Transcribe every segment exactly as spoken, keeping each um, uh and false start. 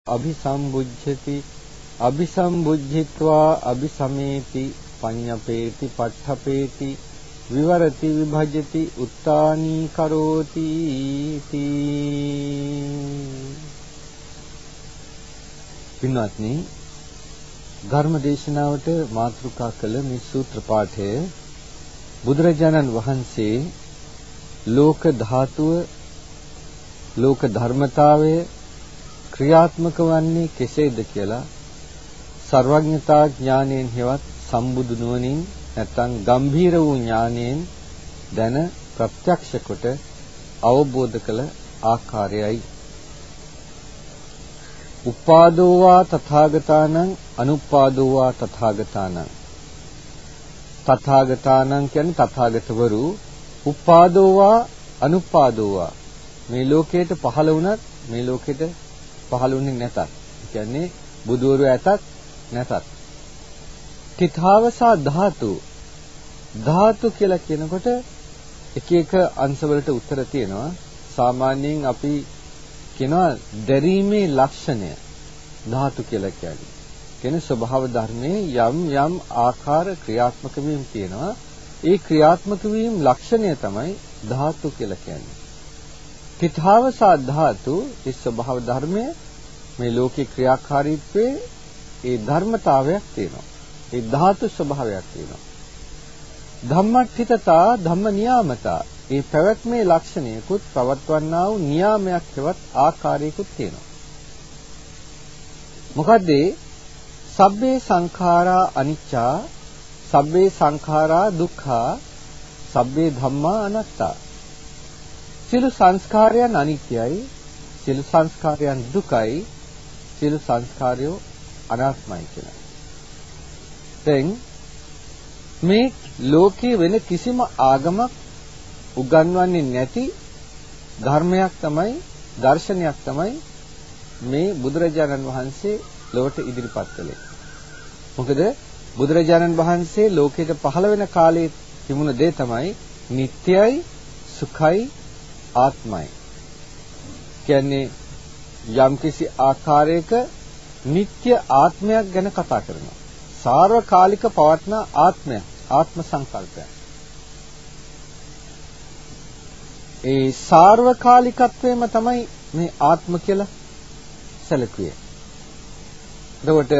අபிසම්බුද්ධති අபிසම්බුද්ධිत्वा අபிසමේති පඤ්ඤපේති පට්ඨපේති විවරති විභජති උත්තානී කරෝති පින්වත්නි, ධර්ම දේශනාවට මාතෘකා කළ මේ සූත්‍ර පාඨය බුදුරජාණන් වහන්සේ ලෝක ධාතුව, ලෝක ධර්මතාවය ක්‍රියාත්මක වන්නේ කෙසේද කියලා සර්වඥතා ඥාණයෙන් හෙවත් සම්බුදු නුවණින් නැත්නම් ගම්භීර වූ ඥාණයෙන් දැන ප්‍රත්‍යක්ෂ කොට අවබෝධ කළ ආකාරයයි. උපාදෝවා තථාගතානං අනුපාදෝවා තථාගතානං. තථාගතානං කියන්නේ තථාගතවරු, උපාදෝවා අනුපාදෝවා මේ ලෝකයට පහළ වුණත් මේ ලෝකෙට පහළ වුණේ නැතත්, කියන්නේ බුදවරු ඇතත් නැතත්. තිතාවසා ධාතු. ධාතු කියලා කියනකොට එක එක අංශවලට උත්තර තියෙනවා. සාමාන්‍යයෙන් අපි කියනවා දැරීමේ ලක්ෂණය ධාතු කියලා කියන්නේ. කියන්නේ ස්වභාව ධර්මයේ යම් යම් ආකාර ක්‍රියාත්මක වීම තියෙනවා. ඒ ක්‍රියාත්මක වීම ලක්ෂණය තමයි ධාතු කියලා කියන්නේ. තිතාවසා ධාතු, ඒ ස්වභාව ධර්මයේ මේ ලෝකේ ක්‍රියාකාරීත්වයේ ඒ ධර්මතාවයක් තියෙනවා. ඒ ධාතු ස්වභාවයක් තියෙනවා. ධම්මට්ඨිතතා ධම්ම නියාමතා, ඒ පැවැත්මේ ලක්ෂණයකුත් පවත්වන්නා වූ නියාමයක් හෙවත් ආකාරයකුත් තියෙනවා. මොකද සබ්බේ සංඛාරා අනිච්චා, සබ්බේ සංඛාරා දුක්ඛා, සබ්බේ ධම්මා අනාත්තා. සියලු සංස්කාරයන් අනිත්‍යයි, සියලු සංස්කාරයන් දුකයි, සියලු සංස්කාරයෝ අනාත්මයි කියලා. දැන් මේ ලෝකයේ වෙන කිසිම ආගමක් උගන්වන්නේ නැති ධර්මයක් තමයි, දර්ශනයක් තමයි මේ බුදුරජාණන් වහන්සේ ලොවට ඉදිරිපත් කළේ. මොකද බුදුරජාණන් වහන්සේ ලෝකයට පහළ වෙන කාලේ තිබුණ දේ තමයි නිට්ටයයි, සුඛයි, ආත්මයි. කියන්නේ යම්කිසි ආකාරයක නිට්ටය ආත්මයක් ගැන කතා කරනවා. සාර්වකාලික පවත්න ආත්මයක්, ආත්ම සංකල්පයක්. ඒ සාර්වකාලිකත්වයම තමයි මේ ආත්ම කියලා සැලකුවේ. එතකොට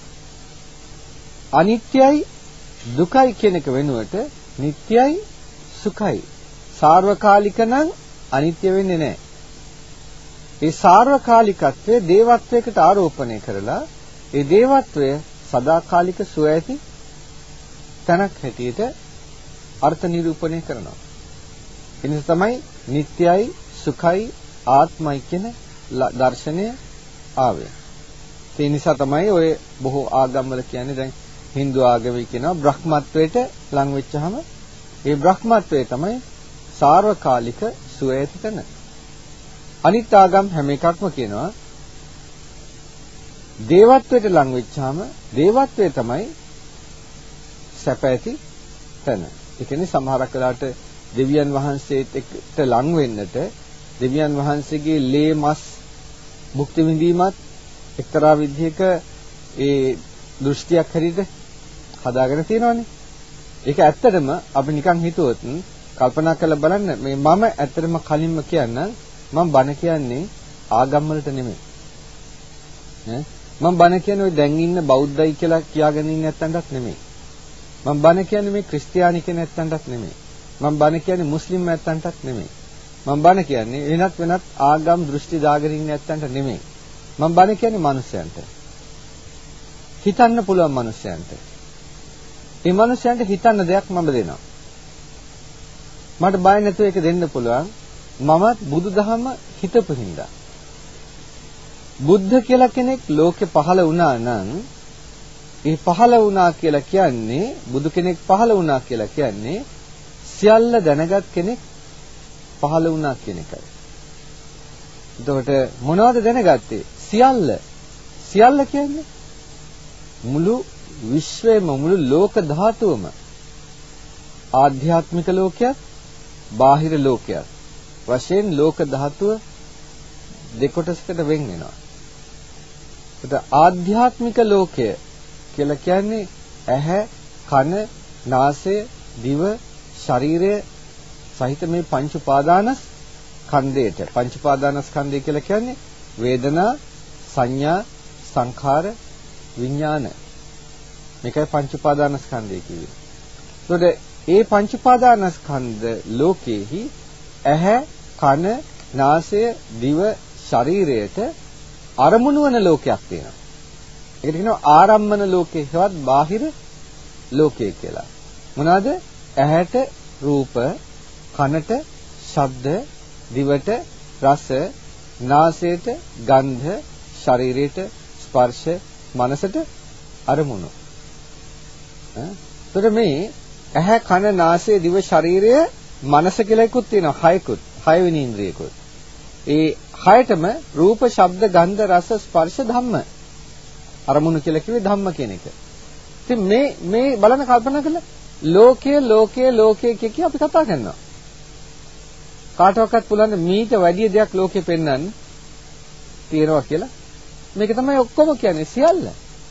අනිත්‍යයි දුකයි කියන එක වෙනුවට නිට්ටයයි සුඛයි. සාර්වකාලික නම් අනිත්‍ය වෙන්නේ නැහැ. ඒ සාර්වකාලිකත්වයේ දේවත්වයකට ආරෝපණය කරලා ඒ දේවත්වය සදාකාලික සුව ඇති තැනක් හැටියට අර්ථ නිරූපණය කරනවා. ඒ නිසා තමයි නිට්ටයයි සුඛයි ආත්මයි කියන දර්ශනය ආවේ. ඒ නිසා තමයි ඔය බොහෝ ආගම්වල කියන්නේ, දැන් Hindu ආගමේ කියනවා බ්‍රහ්මත්වයට ලං වෙච්චාම ඒ බ්‍රහ්මත්වය තමයි සාර්වකාලික සුව ඇති තැන. අනිත් ආගම් හැම එකක්ම කියනවා දේවත්වයට ලං වෙච්චාම දේවත්වය තමයි සැප ඇති තැන. ඒ කියන්නේ සමහරක් වෙලාවට දෙවියන් වහන්සේට එක්ක ලං වෙන්නට දෙවියන් වහන්සේගේ ලේ මස් භුක්ති විඳීමත් එක්තරා විදිහක ඒ දෘෂ්ටියක් හැටියට හදාගෙන තියෙනවානේ. ඒක ඇත්තටම අපි නිකන් හිතුවොත් කල්පනා කරලා බලන්න, මේ මම ඇත්තටම කලින්ම කියන්නම්, මම බණ කියන්නේ ආගම් වලට නෙමෙයි. ඈ මම බණ කියන්නේ ඔය දැන් ඉන්න බෞද්ධයි කියලා කියාගෙන ඉන්න නැත්තන්ටත් නෙමෙයි. මම බණ කියන්නේ මේ ක්‍රිස්තියානි කියන නැත්තන්ටත් නෙමෙයි. මම බණ කියන්නේ මුස්ලිම් නැත්තන්ටත් නෙමෙයි. මම බණ කියන්නේ වෙනත් වෙනත් ආගම් දෘෂ්ටි දාගෙන ඉන්න නැත්තන්ට නෙමෙයි. මම බණ කියන්නේ මිනිස්යන්ට. හිතන්න පුළුවන් මිනිස්යන්ට. මේ මිනිස්යන්ට හිතන්න දෙයක් මම දෙනවා. මට බය නැතුව ඒක දෙන්න පුළුවන්. මමත් බුදුදහම හිතපු හින්දා. බුද්ධ කියලා කෙනෙක් ලෝකේ පහළ වුණා නම්, ඒ පහළ වුණා කියලා කියන්නේ, බුදු කෙනෙක් පහළ වුණා කියලා කියන්නේ සියල්ල දැනගත් කෙනෙක් පහළ වුණා කියන එකයි. එතකොට මොනවද දැනගත්තේ? සියල්ල. සියල්ල කියන්නේ මුළු විශ්වයම, මුළු ලෝක ධාතුවම. ආධ්‍යාත්මික ලෝකයක්, බාහිර ලෝකයක් වශයෙන් ලෝක ධාතුව දෙකොටසකට වෙන් වෙනවා. ඒත් ආධ්‍යාත්මික ලෝකය කියලා කියන්නේ ඇහැ, කන, නාසය, දිව, ශරීරය සහිත මේ පංච උපාදානස්කන්ධයට. පංච උපාදානස්කන්ධය කියලා කියන්නේ වේදනා, සංඥා, සංඛාර, විඥාන. මේකයි පංච උපාදානස්කන්ධය කියන්නේ. ඒතකොට ඒ පංච උපාදානස්කන්ධ ලෝකයේහි ඇහැ, කන, නාසය, දිව, ශරීරයට අරමුණු වන ලෝකයක් තියෙනවා. ඒකට කියනවා ආරම්මන ලෝකේ හෙවත් බාහිර ලෝකය කියලා. මොනවාද? ඇහැට රූප, කනට ශබ්ද, දිවට රස, නාසයට ගන්ධ, ශරීරයට ස්පර්ශ, මනසට අරමුණු. එතකොට මේ ඇහැ, කන, නාසය, දිව, ශරීරය, මනස කියලා එකකුත් තියෙනවා. හයකුත්, හයවෙනි ඉන්ද්‍රියකුත්. ඒ හයටම රූප, ශබ්ද, ගන්ධ, රස, ස්පර්ශ, ධම්ම. අරමුණු කියලා කිව්වේ ධම්ම කියන එක. ඉතින් මේ මේ බලන්න කල්පනා කළා ලෝකයේ ලෝකයේ ලෝකයේ කිය කිය අපි කතා කරනවා. කාටවත් පුළුවන් මීට වැඩි දෙයක් ලෝකේ පෙන්වන්න තියනවා කියලා. මේක තමයි ඔක්කොම කියන්නේ සියල්ල.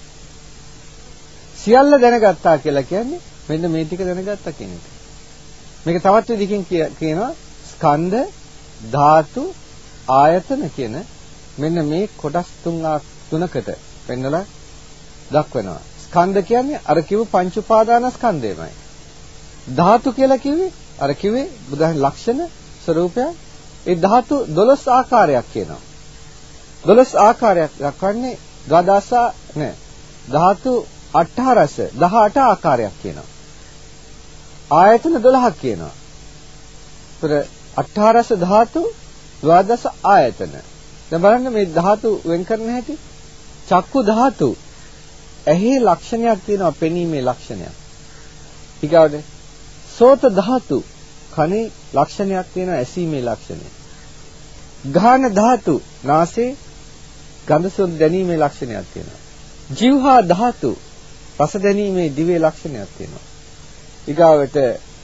සියල්ල දැනගත්තා කියලා කියන්නේ මෙන්න මේ ටික දැනගත්තා කියන එක. මේක තවත් විදිහකින් කියනවා ස්කන්ධ, ධාතු, ආයතන කියන මෙන්න මේ කොටස් තුන් තුනකට පෙන්නලා දක්වනවා. ස්කන්ධ කියන්නේ අර කිව්ව පංච උපාදානස්කන්ධයමයි. ධාතු කියලා කිව්වේ අර කිව්වේ බුදුහන් ලක්ෂණ ස්වરૂපය. ඒ ධාතු දොළොස් ආකාරයක් කියනවා. දොළොස් ආකාරයක් දක්වන්නේ ද්වාදස නෑ. ධාතු අට්ඨාරස දහඅට ආකාරයක් කියනවා. ආයතන දොළහක් කියනවා. ඒතර අට්ඨාරස ධාතු ද්වාදස ආයතන. දැන් බලන්න මේ ධාතු වෙන් කරන හැටි. චක්කු ධාතු ඇහි ලක්ෂණයක් තියෙනවා, පෙනීමේ ලක්ෂණයක්. ඊගාවද සෝත ධාතු කනේ ලක්ෂණයක් තියෙනවා, ඇසීමේ ලක්ෂණය. ගාහන ධාතු නාසයේ ගඳ සුවඳ දැනීමේ ලක්ෂණයක් තියෙනවා. જીවහා ධාතු රස දැනීමේ දිවේ ලක්ෂණයක් තියෙනවා. ඊගාවට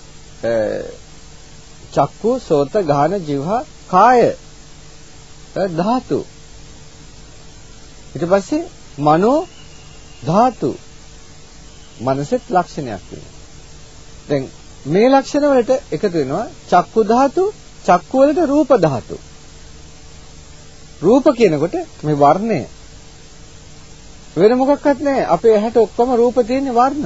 චක්කු, සෝත, ගාහන, જીවහා, කාය ධාතු. ඊට පස්සේ මනෝ ධාතු මනසෙත් ලක්ෂණයක් තියෙනවා. දැන් මේ ලක්ෂණ වලට එකතු වෙනවා චක්කු ධාතු, චක්කු වලට රූප ධාතු. රූප කියනකොට මේ වර්ණය වෙන මොකක්වත් නැහැ. අපේ ඇහැට ඔක්කොම රූප තියෙන්නේ වර්ණ.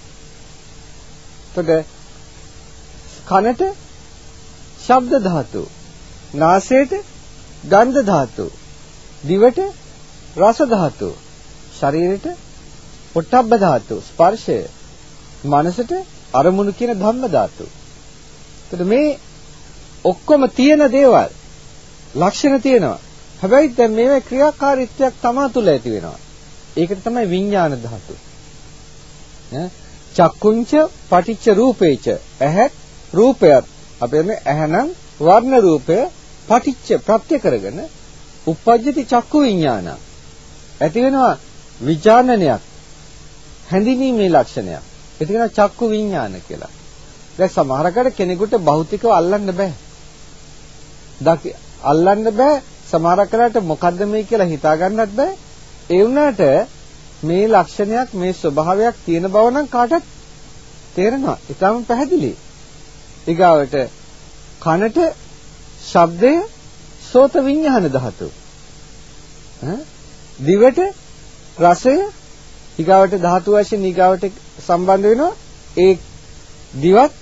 එතකොට කනට ශබ්ද ධාතු, නාසයට ගන්ධ ධාතු, දිවට රස ධාතු, ශරීරයට පොට්ටබ්බ ධාතු, ස්පර්ශය, මනසට අරමුණු කියන ධම්ම ධාතු. එතකොට මේ ඔක්කොම තියෙන දේවල් ලක්ෂණ තියෙනවා. හැබැයි දැන් මේවේ ක්‍රියාකාරීත්වයක් තමා තුළ ඇති වෙනවා. ඒකට තමයි විඥාන ධාතු. ඈ චක්කුංච පටිච්ච රූපේච ඇහැ රූපයත් අපේ මේ ඇහැනම් වර්ණ රූපය පටිච්ච ප්‍රත්‍ය කරගෙන උප්පජ්ජති චක්කු විඥාන. ඇති වෙනවා විඥානනයක්, හැඳිනීමේ ලක්ෂණයක්. ඒක කියනවා චක්කු විඥාන කියලා. දැන් සමහරකට කෙනෙකුට භෞතිකව අල්ලන්න බෑ. දකි අල්ලන්න බෑ. සමහරකට මොකද්ද මේ කියලා හිතා ගන්නත් බෑ. ඒ වුණාට මේ ලක්ෂණයක්, මේ ස්වභාවයක් තියෙන බව නම් කාටත් තේරෙනවා. ඊටම පැහැදිලි. ඊගාවට කනට ශබ්දය සෝත විඥාන ධාතු. ඈ දිවට රසය ඊගාවට ධාතු වශයෙන් ඊගාවට සම්බන්ධ වෙනවා. ඒ දිවත්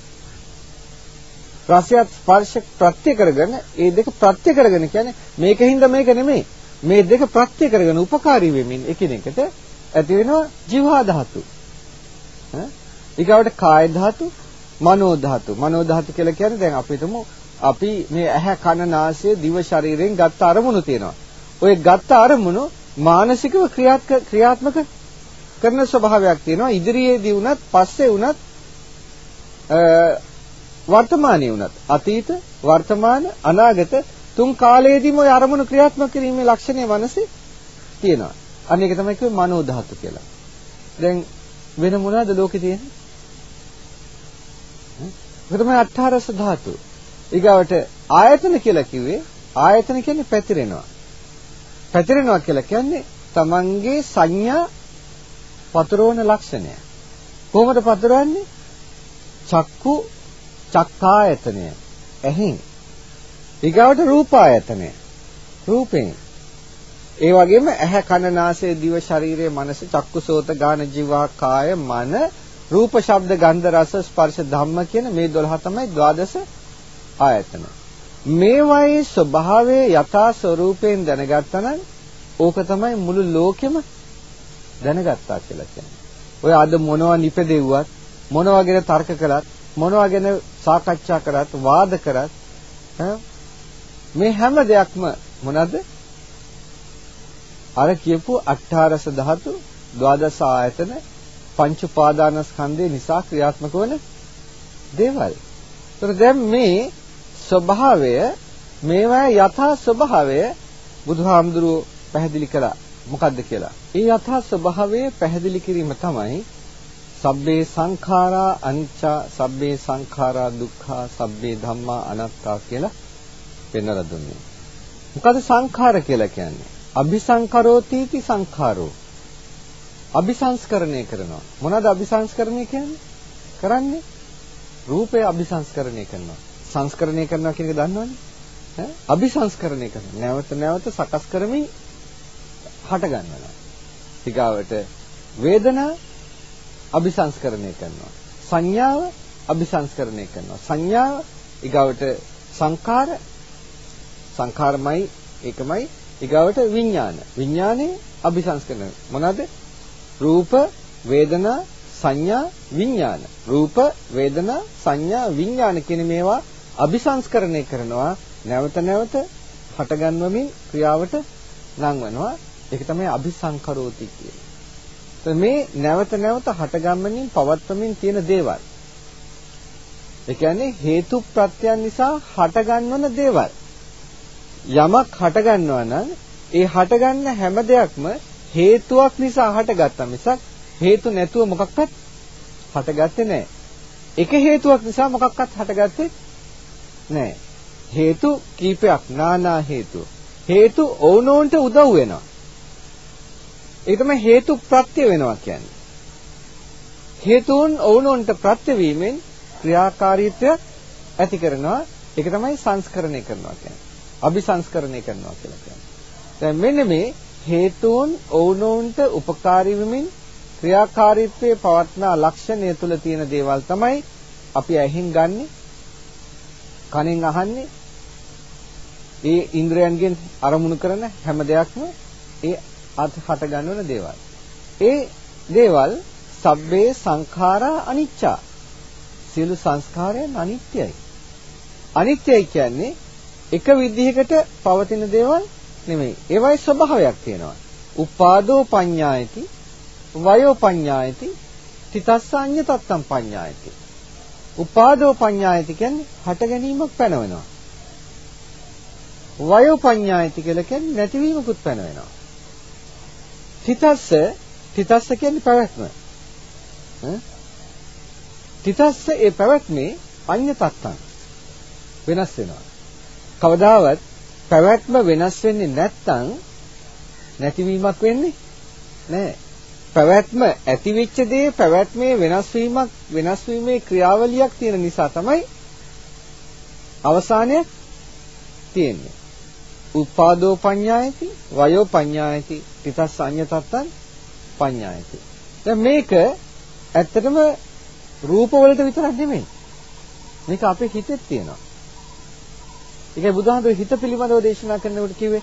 රසයත් ස්පර්ශ ප්‍රත්‍ය කරගෙන ඒ දෙක ප්‍රත්‍ය කරගෙන කියන්නේ මේකින්ද මේක නෙමෙයි. මේ දෙක ප්‍රත්‍ය කරගෙන උපකාරී වෙමින් එකිනෙකට ඇති වෙනවා જીවහා ධාතු. ඈ ඊගාවට කාය ධාතු, මනෝ ධාතු. මනෝ ධාතු කියලා කියන්නේ දැන් අපි හිතමු අපි මේ ඇහැ, කන, නාසය, දිව, ශරීරයෙන් ගත්ත අරමුණු තියෙනවා. ඔය ගත්ත අරමුණු මානසිකව ක්‍රියාත්මක කරන ස්වභාවයක් තියෙනවා. ඉදිරියේදී වුණත්, පස්සේ වුණත්, වර්තමානයේ වුණත්, අතීත, වර්තමාන, අනාගත තුන් කාලයේදීම ওই අරමුණු ක්‍රියාත්මක කිරීමේ ලක්ෂණය මනසේ තියෙනවා. අන්න ඒක තමයි කිව්වේ මනෝ ධාතු කියලා. දැන් වෙන මොනවද ලෝකේ තියෙන්නේ? ඒක තමයි අට්ඨාරස ධාතු. ඊගාවට ආයතන කියලා කිව්වේ ආයතන කියන්නේ පැතිරෙනවා. පැතිරෙනවා කියලා කියන්නේ තමන්ගේ සංඥා පතරවන ලක්ෂණය. කොහොමද පතරවන්නේ? චක්කු චක්කායතනය. ඇහෙන්. ඊගාවට රූපායතනය. රූපයෙන්. ඒ වගේම ඇහැ කන නාසය දිව ශරීරය මනස චක්කු සෝත ගාන ජීවා කාය මන රූප ශබ්ද ගන්ධ රස ස්පර්ශ ධම්ම කියන මේ දොළහ තමයි ද්වාදස ආයතන. මේවායේ ස්වභාවයේ යථා ස්වરૂපයෙන් දැනගත්තා නම් ඕක තමයි මුළු ලෝකෙම දැනගත්තා කියලා කියන්නේ. ඔය අද මොනවා නිපදෙව්වත් මොනවා ගැන තර්ක කළත් මොනවා ගැන සාකච්ඡා කරත් වාද කරත් මේ හැම දෙයක්ම මොනද? අර කියපු අට්ඨාරස ධාතු ද්වාදස ආයතන පංච උපාදානස්කන්ධය නිසා ක්‍රියාත්මක වන දේවල්. ඒතර දැන් මේ ස්වභාවය මේවා යථා ස්වභාවය බුදුහාමුදුරුවෝ පැහැදිලි කළා. මොකද්ද කියලා? ඒ යථා ස්වභාවය පැහැදිලි කිරීම තමයි සබ්බේ සංඛාරා අනිච්චා සබ්බේ සංඛාරා දුක්ඛා සබ්බේ ධම්මා අනාත්තා කියලා පෙන්වලා දුන්නේ. මොකද සංඛාර කියලා කියන්නේ? අபிසංකරෝතිති සංඛාරෝ. අபிසංස්කරණය කරනවා. මොනවාද අபிසංස්කරණය කියන්නේ? කරන්නේ රූපය අபிසංස්කරණය කරනවා. සංස්කරණය කරනවා කියන එක දන්නවනේ? ඈ අபிසංස්කරණය කරනවා. නැවත නැවත සකස් කරමින් හට ගන්නවා. ඊගාවට වේදනා අபிසංස්කරණය කරනවා. සංඥාව අபிසංස්කරණය කරනවා. සංඥාව ඊගාවට සංකාර සංකාරමයි ඒකමයි ඊගාවට විඥාන. විඥානේ අபிසංස්කරණය. මොනවාද? රූප වේදනා සංඥා විඥාන. රූප වේදනා සංඥා විඥාන කියන මේවා අபிසංස්කරණය කරනවා. නැවත නැවත හටගන්වමින් ක්‍රියාවට ලංවනවා. ඒක තමයි අபிසංකරෝති කියන්නේ. તો මේ නැවත නැවත හටගන්වමින් පවත්වමින් තියෙන දේවල්. ඒ කියන්නේ හේතු ප්‍රත්‍යයන් නිසා හටගන්වන දේවල්. යමක් හටගන්නවා නම් ඒ හටගන්න හැම දෙයක්ම හේතුවක් නිසා හටගත්තා මිසක් හේතු නැතුව මොකක්වත් හටගත්තේ නැහැ. එක හේතුවක් නිසා මොකක්වත් හටගත්තේ නැහැ. හේතු කීපයක් නානා හේතු. හේතු ඕනෝන්ට උදව් වෙනවා. ඒක තමයි හේතු ප්‍රත්‍ය වෙනවා කියන්නේ. හේතුන් ඕනෝන්ට ප්‍රත්‍ය වීමෙන් ක්‍රියාකාරීත්වයක් ඇති කරනවා. ඒක තමයි සංස්කරණය කරනවා කියන්නේ. අபிසංස්කරණය කරනවා කියලා කියන්නේ. දැන් මෙන්න මේ හේතුන් ඕනෝන්ට උපකාරී වෙමින් ක්‍රියාකාරීත්වයේ පවත්නා ලක්ෂණය තුල තියෙන දේවල් තමයි අපි ඇහින් ගන්නෙ, කනෙන් අහන්නේ, ඒ ඉන්ද්‍රයන්ගෙන් අරමුණු කරන හැම දෙයක්ම ඒ අත් හට ගන්නවන දේවල්. ඒ දේවල් සබ්බේ සංඛාරා අනිච්චා. සියලු සංස්කාරයන් අනිත්‍යයි. අනිත්‍යයි කියන්නේ එක විදිහකට පවතින දේවල් නෙමෙයි. ඒවයි ස්වභාවයක් තියෙනවා. උපාදෝ පඤ්ඤායති, වයෝ පඤ්ඤායති, තිතස්සඤ්ඤ තත්තම් පඤ්ඤායති. උපාදෝ පඤ්ඤායති කියන්නේ හට ගැනීමක් පැනවෙනවා. වයෝ පඤ්ඤායති කියලා කියන්නේ නැතිවීමකුත් පැනවෙනවා. තිතස්ස තිතස්ස කියන්නේ පැවැත්ම. තිතස්ස ඒ පැවැත්මේ අඤ්ඤ තත්තම් වෙනස් වෙනවා. කවදාවත් පැවැත්ම වෙනස් වෙන්නේ නැත්නම් නැතිවීමක් වෙන්නේ නැහැ. පැවැත්ම ඇති වෙච්ච දේ පැවැත්මේ වෙනස් වීමක් වෙනස් වීමේ ක්‍රියාවලියක් තියෙන නිසා තමයි අවසානයක් තියෙන්නේ. උපාදෝ පඤ්ඤායති, වයෝ පඤ්ඤායති, තිතස්ස අඤ්ඤ තත්තං පඤ්ඤායති. දැන් මේක ඇත්තටම රූප වලට විතරක් නෙමෙයි. මේක අපේ හිතෙත් තියෙනවා. ඒකයි බුදුහාමුදුරු හිත පිළිබඳව දේශනා කරනකොට කිව්වේ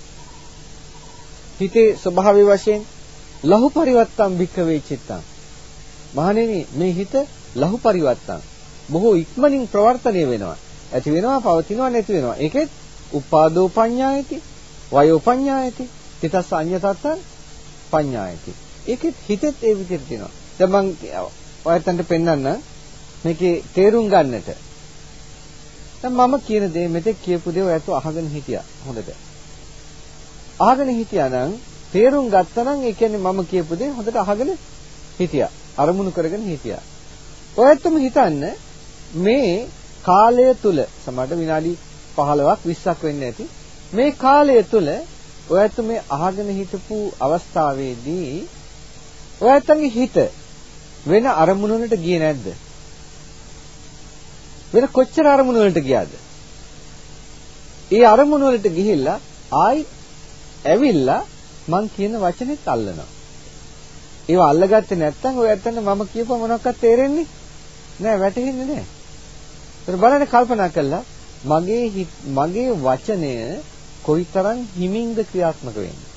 හිතේ ස්වභාවය වශයෙන් ලහු පරිවත්තම් භික්ඛවේ චිත්තං. මහණෙනි මේ හිත ලහු පරිවත්තම් බොහෝ ඉක්මනින් ප්‍රවර්තනය වෙනවා. ඇති වෙනවා, පවතිනවා, නැති වෙනවා. ඒකෙත් උපාදෝ පඤ්ඤායති, වයෝ පඤ්ඤායති, තිතස්ස අඤ්ඤ තත්තං පඤ්ඤායති. ඒකෙත් හිතෙත් ඒ විදිහට තියෙනවා. දැන් මම ඔයයන්ට පෙන්නන්න මේකේ තේරුම් ගන්නට. දැන් මම කියන දේ මෙතෙක් කියපු දේ ඔයත් අහගෙන හිටියා හොඳට. අහගෙන හිටියා නම් තේරුම් ගත්තා නම් ඒ කියන්නේ මම කියපු දේ හොඳට අහගෙන හිටියා. අරමුණු කරගෙන හිටියා. ඔයත්ම හිතන්න මේ කාලය තුල සමහරට විනාඩි පහළොවක් විස්සක් වෙන්න ඇති. මේ කාලය තුල ඔයත් මේ අහගෙන හිටපු අවස්ථාවේදී ඔයත්ගේ හිත වෙන අරමුණු වලට ගියේ නැද්ද? වෙන කොච්චර අරමුණු වලට ගියාද? ඒ අරමුණු වලට ගිහිල්ලා ආයි ඇවිල්ලා මං කියන වචනේත් අල්ලනවා. ඒව අල්ලගත්තේ නැත්නම් ඔය ඇත්තට මම කියපුව මොනවක්වත් තේරෙන්නේ නෑ, වැටහෙන්නේ නෑ. ඒත් බලන්න කල්පනා කළා මගේ මගේ වචනය කොයිතරම් හිමින්ද ක්‍රියාත්මක වෙන්නේ.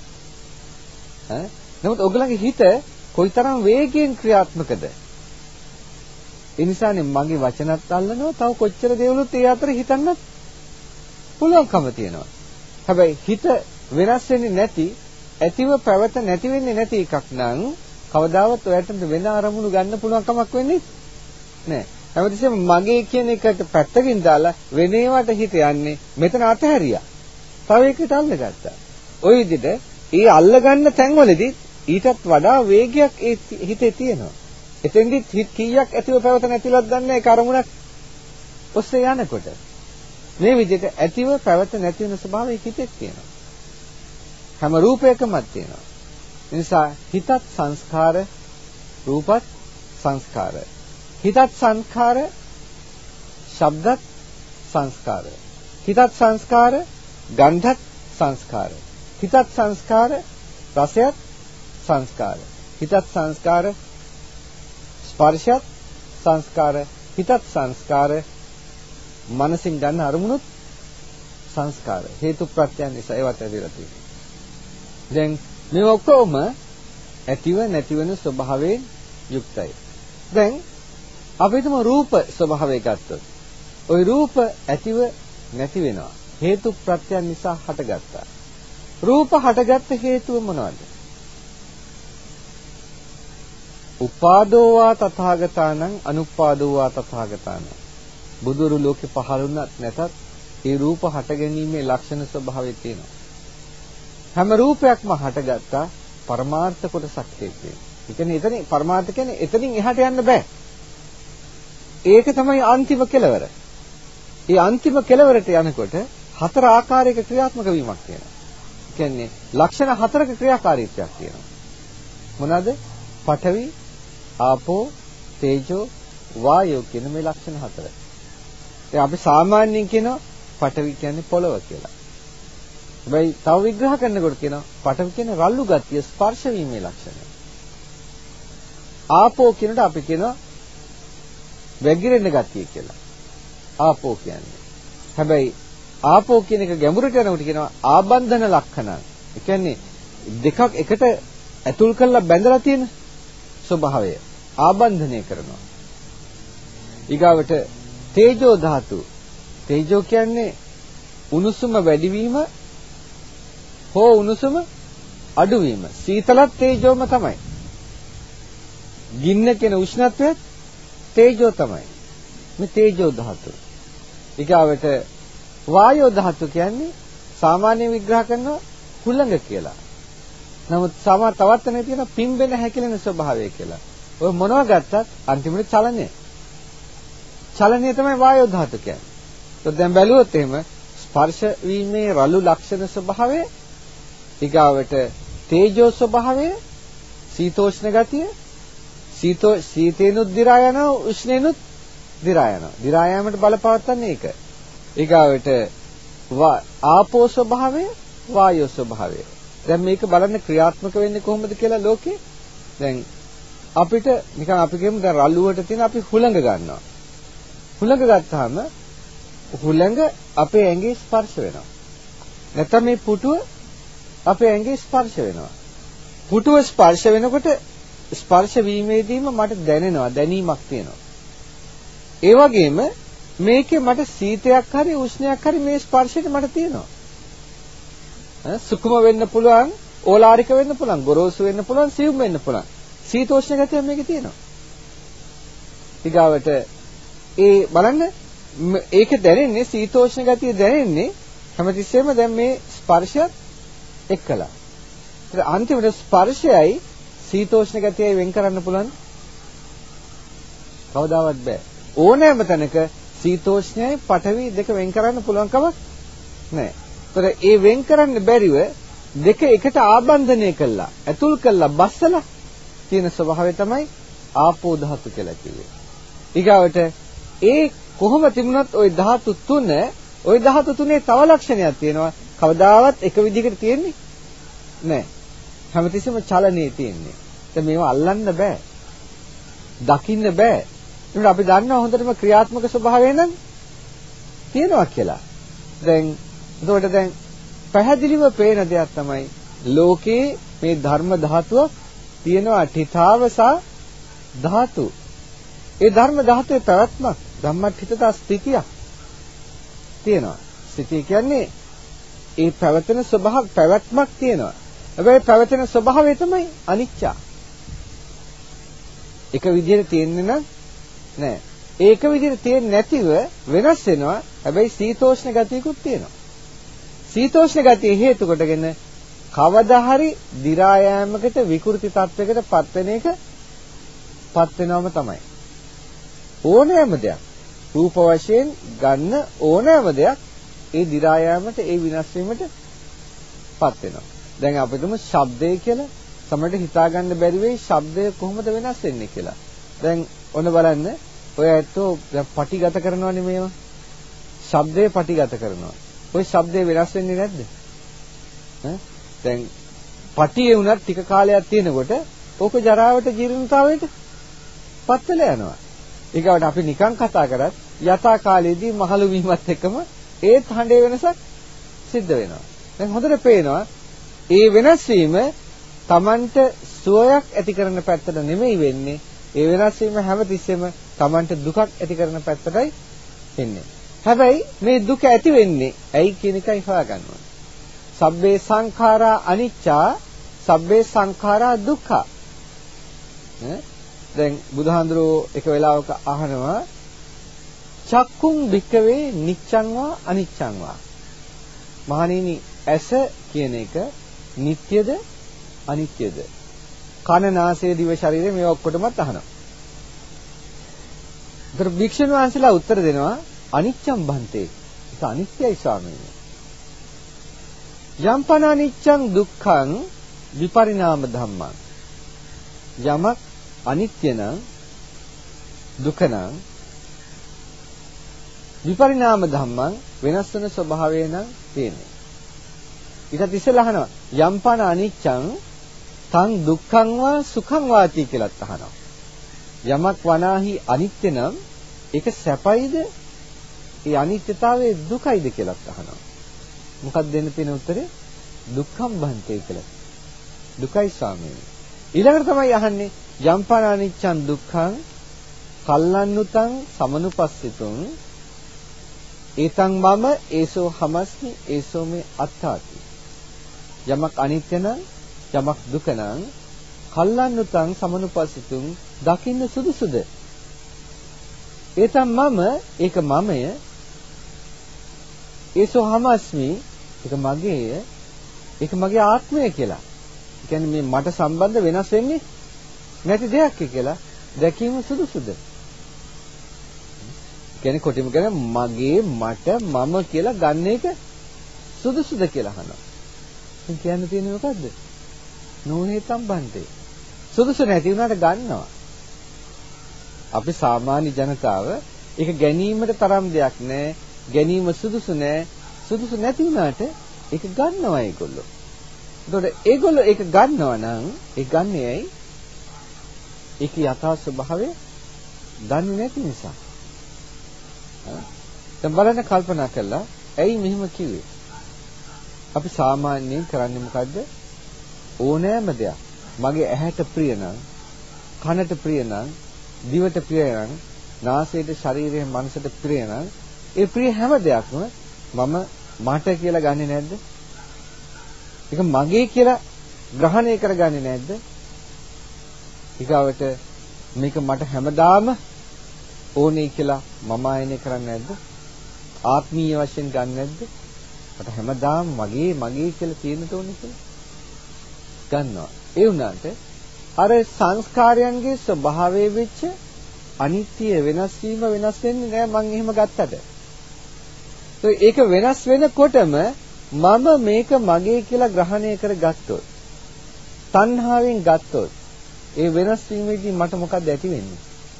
ඈ නමුත් ඔයගලගේ හිත කොයිතරම් වේගයෙන් ක්‍රියාත්මකද? ඒ නිසානේ මගේ වචනත් අල්ලනවා, තව කොච්චර දේවලුත් ඒ අතර හිතන්නත් පුළුවන්කම තියෙනවා. හැබැයි හිත වෙනස් වෙන්නේ නැති, ඇතිව පැවත නැති වෙන්නේ නැති එකක් නම් කවදාවත් ඔයාලට වෙන අරමුණු ගන්න පුළුවන් කමක් වෙන්නේ නැහැ. හැමතිස්සෙම මගේ කියන එකට පැත්තකින් දාලා වෙන ඒවාට හිත යන්නේ මෙතන අතහැරියා. තව එකකට අල්ලගත්තා. ওই විදිහට ඒ අල්ලගන්න තැන්වලදී ඊටත් වඩා වේගයක් ඒ හිතේ තියෙනවා. එතෙන්දි හිත කීයක් ඇතිව පැවත නැතිලවත් දන්නේ ඒක අරමුණක් ඔස්සේ යනකොට. මේ විදිහට ඇතිව පැවත නැති වෙන ස්වභාවය හිතේ තියෙනවා. හැම රූපයකමත් තියෙනවා. ඒ නිසා හිතත් සංස්කාර, රූපත් සංස්කාර. හිතත් සංස්කාර, ශබ්දත් සංස්කාර. හිතත් සංස්කාර, ගන්ධත් සංස්කාර. හිතත් සංස්කාර, රසයත් සංස්කාර. හිතත් සංස්කාර, ස්පර්ශයත් සංස්කාර. හිතත් සංස්කාර, මනසින් ගන්න අරමුණුත් සංස්කාර. හේතු ප්‍රත්‍යයන් නිසා ඒවත් ඇදලා තියෙනවා. දැන් මේ ඔක්කොම ඇතිව නැති වෙන ස්වභාවයෙන් යුක්තයි. දැන් අපිටම රූප ස්වභාවය ගත්තොත් ওই රූප ඇතිව නැති වෙනවා. හේතු ප්‍රත්‍යයන් නිසා හටගත්තා. රූප හටගත්ත හේතුව මොනවද? උපාදෝවා තථාගතානං අනුපාදෝවා තථාගතානං. බුදුරු ලෝකේ පහළුණත් නැතත් ඒ රූප හට ගැනීමේ ලක්ෂණ ස්වභාවය තියෙනවා. හැම රූපයක්ම හටගත්තා පරමාර්ථ කොටසක් තියෙනවා. ඒ කියන්නේ එතන පරමාර්ථ කියන්නේ එතනින් එහාට යන්න බෑ. ඒක තමයි අන්තිම කෙලවර. ඒ අන්තිම කෙලවරට යනකොට හතර ආකාරයක ක්‍රියාත්මක වීමක් තියෙනවා. ඒ කියන්නේ ලක්ෂණ හතරක ක්‍රියාකාරීත්වයක් තියෙනවා. මොනවාද? පඨවි, ආපෝ, තේජෝ, වායෝ කියන මේ ලක්ෂණ හතර. ඒ අපි සාමාන්‍යයෙන් කියනවා පඨවි කියන්නේ පොළව කියලා. හැබැයි තව විග්‍රහ කරනකොට කියනවා පඨවි කියන්නේ රළු ගතිය, ස්පර්ශ වීමේ ලක්ෂණය. ආපෝ කියනට අපි කියනවා වැగిරෙන ගතිය කියලා. ආපෝ කියන්නේ. හැබැයි ආපෝ කියන එක ගැඹුරට යනකොට කියනවා ආබන්ධන ලක්ෂණ. ඒ කියන්නේ දෙකක් එකට ඇතුල් කරලා බැඳලා තියෙන ස්වභාවය ආබන්ධනය කරනවා. ඊගාවට තේජෝ ධාතු. තේජෝ කියන්නේ උණුසුම වැඩිවීම හෝ උණුසුම අඩුවීම. සීතලත් තේජෝම තමයි. ගින්න කියන උෂ්ණත්වයත් තේජෝ තමයි. මේ තේජෝ ධාතු. ඊගාවට වායෝ ධාතු කියන්නේ සාමාන්‍ය විග්‍රහ කරනවා හුළඟ කියලා. නමුත් සමා තවත් තැනක තියෙන පිම්බෙන හැකිලෙන ස්වභාවය කියලා. ඔය මොනවා ගත්තත් අන්තිමට චලනය. චලනය තමයි වායෝ ධාතු කියන්නේ. તો දැන් බැලුවොත් එහෙම ස්පර්ශ වීමේ රළු ලක්ෂණ ස්වභාවය, ඊගාවට තේජෝ ස්වභාවය, සීතෝෂ්ණ ගතිය, සීතෝ සීතේනුත් දි รา යනවා, උෂ්ණේනුත් දි รา යනවා. දි รา යාමට බලපවත්තන්නේ ඒක. ඊගාවට ආපෝ ස්වභාවය, වායෝ ස්වභාවය. දැන් මේක බලන්න ක්‍රියාත්මක වෙන්නේ කොහොමද කියලා ලෝකේ. දැන් අපිට නිකන් අපි කියමු දැන් රළුවට තියෙන අපි හුළඟ ගන්නවා. හුළඟ ගත්තාම හුළඟ අපේ ඇඟේ ස්පර්ශ වෙනවා. නැත්නම් මේ පුටුව අපේ ඇඟේ ස්පර්ශ වෙනවා. පුටුව ස්පර්ශ වෙනකොට ස්පර්ශ වීමේදීම මට දැනෙනවා, දැනීමක් තියෙනවා. ඒ වගේම මේකේ මට සීතයක් හරි උෂ්ණයක් හරි මේ ස්පර්ශයට මට තියෙනවා. සුකුම වෙන්න පුළුවන්, ඕලාරික වෙන්න පුළුවන්, ගොරෝසු වෙන්න පුළුවන්, සියුම් වෙන්න පුළුවන්. සීතෝෂ්ණ ගතිය මේකේ තියෙනවා. ඊගාවට ඒ බලන්න ඒක දැනෙන්නේ සීතෝෂ්ණ ගතිය දැනෙන්නේ හැමතිස්සෙම දැන් මේ ස්පර්ශයත් එක්කලා. ඒත් අන්තිමට ස්පර්ශයයි සීතෝෂ්ණ ගතියයි වෙන් කරන්න පුළුවන් කවදාවත් බෑ. ඕනෑම තැනක සීතෝෂ්ණයයි පඨවි දෙක වෙන් කරන්න පුළුවන් කමක් නැහැ. ඒතර ඒ වෙන් කරන්න බැරිව දෙක එකට ආබන්ධනය කළා, ඇතුල් කළා, බස්සලා තියෙන ස්වභාවය තමයි ආපෝ ධාතු කියලා කිව්වේ. ඊගාවට ඒ කොහොම තිබුණත් ওই ධාතු තුන, ওই ධාතු තුනේ තව ලක්ෂණයක් තියෙනවා. කවදාවත් එක විදිහකට තියෙන්නේ නැහැ. හැමතිස්සෙම චලනයේ තියෙන්නේ. දැන් මේවා අල්ලන්න බෑ. දකින්න බෑ. ඒකට අපි දන්නවා හොඳටම ක්‍රියාත්මක ස්වභාවය නම් තියෙනවා කියලා. දැන් එතකොට දැන් පැහැදිලිව පේන දෙයක් තමයි ලෝකේ මේ ධර්ම ධාතුව තියෙනවා ඨිතාවසා ධාතු. ඒ ධර්ම ධාතුවේ පැවැත්මක් ධම්මඨිතතා ස්ථිතියක් තියෙනවා. ස්ථිතිය කියන්නේ ඒ පැවැතෙන ස්වභාව පැවැත්මක් තියෙනවා. හැබැයි පැවැතෙන ස්වභාවය තමයි අනිච්චා. එක විදිහට තියෙන්නේ නම් නෑ. ඒක විදිහට තියෙන්නේ නැතිව වෙනස් වෙනවා. හැබැයි සීතෝෂ්ණ ගතියකුත් තියෙනවා. සීතෝෂ්ණ ගතිය හේතු කොටගෙන කවදා හරි දි รา යෑමකට විකෘති තත්වයකට පත් වෙන එක පත් වෙනවම තමයි. ඕනෑම දෙයක් රූප වශයෙන් ගන්න ඕනෑම දෙයක් ඒ දි รา යෑමට ඒ විනාශ වීමට පත් වෙනවා. දැන් අපි තුමු ශබ්දය කියලා සමහරට හිතා ගන්න බැරි වෙයි ශබ්දය කොහොමද වෙනස් වෙන්නේ කියලා. දැන් ඔන්න බලන්න ඔය ඇත්තෝ පටිගත කරනවනේ මේවා. ශබ්දේ පටිගත කරනවා. ඔය ශබ්දේ වෙනස් වෙන්නේ නැද්ද? ඈ දැන් පටියේ උනත් ටික කාලයක් තියෙනකොට ඕක ජරාවට ජීර්ණතාවයට පත් වෙලා යනවා. ඊගවට අපි නිකන් කතා කරත් යථා කාලයේදී මහලු වීමත් එක්කම ඒත් හඬේ වෙනසක් සිද්ධ වෙනවා. දැන් හොඳට පේනවා ඒ වෙනස් වීම Tamanට සුවයක් ඇති කරන පැත්තට නෙමෙයි වෙන්නේ. ඒ වෙනස් වීම හැමතිස්සෙම Tamanට දුකක් ඇති කරන පැත්තටයි එන්නේ. හැබැයි මේ දුක ඇති වෙන්නේ ඇයි කියන එකයි හොයාගන්න ඕනේ. සබ්බේ සංඛාරා අනිච්චා, සබ්බේ සංඛාරා දුක්ඛා. ඈ දැන් බුදුහාඳුරෝ එක වෙලාවක අහනවා චක්කුම් භික්කවේ නිච්ඡං වා අනිච්ඡං වා. මහණෙනි ඇස කියන එක නිට්ටයද අනිත්‍යද? කන නාසය දිව ශරීරය මේ ඔක්කොටමත් අහනවා. ඒතර භික්ෂුන් වහන්සේලා උත්තර දෙනවා අනිච්ඡම් බන්තේ. ඒක අනිත්‍යයි ස්වාමීනි. යම්පන අනිච්ඡං දුක්ඛං විපරිණාම ධම්මං. යමක් අනිත්‍ය නම් දුක නම් විපරිණාම ධම්මං වෙනස් වෙන ස්වභාවය නම් තියෙන්නේ. ඊට ඉස්සෙල්ලා අහනවා යම්පන අනිච්ඡං තං දුක්ඛං වා සුඛං වාති කියලාත් අහනවා. යමක් වනාහි අනිත්‍ය නම් ඒක සැපයිද? ඒ අනිත්‍යතාවයේ දුකයිද කියලාත් අහනවා. මොකක්ද දෙන්න තියෙන උත්තරේ? දුක්ඛම් බන්තේ කියලා. දුකයි ස්වාමීනි. ඊළඟට තමයි අහන්නේ යම්පන අනිච්ඡං දුක්ඛං කල්ලන්නුතං සමනුපස්සිතුං ඒතං මම ඒසෝ හමස්මි ඒසෝ මේ අත්තාති. යමක් අනිත්‍ය නම් යමක් දුක නම් කල්ලන්නුතං සමනුපස්සිතුං දකින්න සුදුසුද? ඒතං මම ඒක මමය ඒසෝ හමස්මි ඒක මගේය ඒක මගේ ආත්මය කියලා. ඒ කියන්නේ මේ මට සම්බන්ධ වෙනස් වෙන්නේ නැති දෙයක් කියලා දැකීම සුදුසුද? කියන්නේ කොටිම කියන මගේ මට මම කියලා ගන්න එක සුදුසුද කියලා අහනවා. ඉතින් කියන්න තියෙන්නේ මොකද්ද? නෝනේ සම්බන්ධේ. සුදුසු නැති වුණාට ගන්නවා. අපි සාමාන්‍ය ජනතාව ඒක ගැනීමට තරම් දෙයක් නැහැ. ගැනීම සුදුසු නැහැ. සුදුසු නැති වුණාට ඒක ගන්නවා ඒගොල්ලෝ. එතකොට ඒගොල්ලෝ ඒක ගන්නවා නම් ඒ ගන්නේ ඇයි? ඒකේ යථා ස්වභාවය දන්නේ නැති නිසා. දැන් බලන්න කල්පනා කළා ඇයි මෙහෙම කිව්වේ? අපි සාමාන්‍යයෙන් කරන්නේ මොකද්ද? ඕනෑම දෙයක් මගේ ඇහැට ප්‍රිය නම්, කනට ප්‍රිය නම්, දිවට ප්‍රිය නම්, නාසයට, ශරීරයට, මනසට ප්‍රිය නම්, ඒ ප්‍රිය හැම දෙයක්ම මම මට කියලා ගන්නෙ නැද්ද? ඒක මගේ කියලා ග්‍රහණය කරගන්නේ නැද්ද? ඊගාවට මේක මට හැමදාම ඕනේ කියලා මම ආයනය කරන්නේ නැද්ද? ආත්මීය වශයෙන් ගන්න නැද්ද? මට හැමදාම මගේ මගේ කියලා තියෙන්න ඕනේ කියලා ගන්නවා. ඒ වුණාට අර සංස්කාරයන්ගේ ස්වභාවයේ වෙච්ච අනිත්‍ය වෙනස් වීම වෙනස් වෙන්නේ නැහැ මං එහෙම ගත්තට. ඒක වෙනස් වෙනකොටම මම මේක මගේ කියලා ග්‍රහණය කරගත්තොත් තණ්හාවෙන් ගත්තොත් ඒ වෙනස් වීමේදී මට මොකක්ද ඇති වෙන්නේ?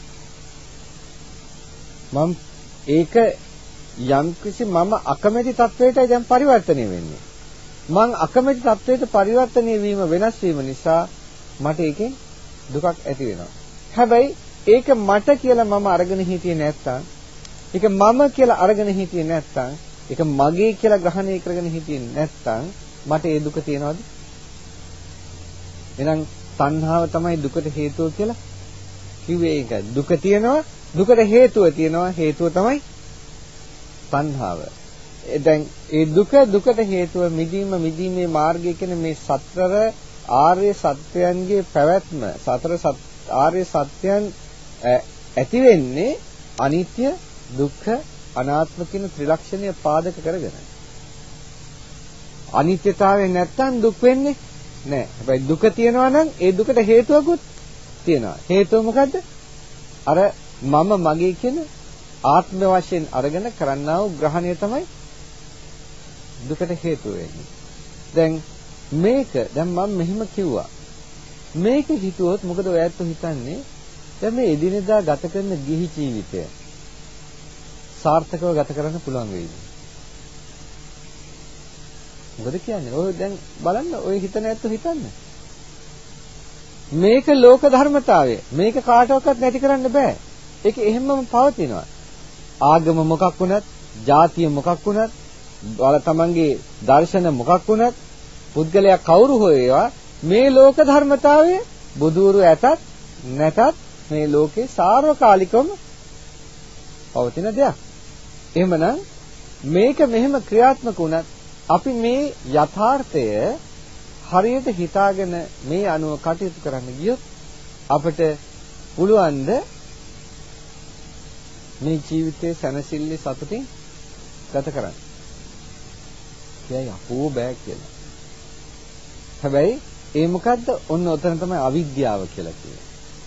මම ඒක යම්කිසි මම අකමැති තත්වයටයි දැන් පරිවර්තනය වෙන්නේ. මං අකමැති තත්වයට පරිවර්තනය වීම වෙනස් වීම නිසා මට ඒකෙන් දුකක් ඇති වෙනවා. හැබැයි ඒක මට කියලා මම අරගෙන හිටියේ නැත්තම්, ඒක මම කියලා අරගෙන හිටියේ නැත්තම්, ඒක මගේ කියලා ග්‍රහණය කරගෙන හිටියේ නැත්තම් මට ඒ දුක තියනවද? එහෙනම් තණ්හාව තමයි දුකට හේතුව කියලා කිව්වේ ඒක. දුක තියෙනවා, දුකට හේතුව තියෙනවා, හේතුව තමයි තණ්හාව. දැන් ඒ දුක දුකට හේතුව මිදීම මිදීමේ මාර්ගය කියන මේ සතර ආර්ය සත්‍යයන්ගේ පැවැත්ම, සතර ආර්ය සත්‍යයන් ඇති වෙන්නේ අනිත්‍ය, දුක්ඛ, අනාත්ම කියන ත්‍රිලක්ෂණය පාදක කරගෙන. අනිත්‍යතාවය නැත්තම් දුක් වෙන්නේ නැහැ. හැබැයි දුක තියෙනවා නම් ඒ දුකට හේතුවකුත් තියෙනවා. හේතුව මොකද්ද? අර මම මගේ කියන ආත්ම වශයෙන් අරගෙන කරන්නා වූ ග්‍රහණය තමයි දුකට හේතුව වෙන්නේ. දැන් මේක දැන් මම මෙහෙම කිව්වා. මේක හිතුවොත් මොකද ඔයත් හිතන්නේ? දැන් මේ එදිනෙදා ගත කරන ගිහි ජීවිතය සාර්ථකව ගත කරන්න පුළුවන් වෙයිද? මොකද කියන්නේ? ඔය දැන් බලන්න ඔය හිතන ඇත්ත හිතන්න. මේක ලෝක ධර්මතාවය. මේක කාටවත් නැති කරන්න බෑ. ඒක එහෙම්මම පවතිනවා. ආගම මොකක් වුණත්, ජාතිය මොකක් වුණත්, වල තමන්ගේ දර්ශන මොකක් වුණත්, පුද්ගලයා කවුරු හෝ වේවා මේ ලෝක ධර්මතාවය බුදුරු ඇතත් නැතත් මේ ලෝකේ සාර්වකාලිකවම පවතින දෙයක්. එහෙමනම් මේක මෙහෙම ක්‍රියාත්මක වුණත් අපි මේ යථාර්ථය හරියට හිතාගෙන මේ අනුව කටයුතු කරන්න ගියොත් අපිට පුළුවන් ද මේ ජීවිතයේ සැනසෙල්ලේ සතුටින් ගත කරන්න. කියයි අපෝ බෑ කියලා. හැබැයි ඒ මොකද්ද? ඔන්න ඔතන තමයි අවිද්‍යාව කියලා කියන්නේ.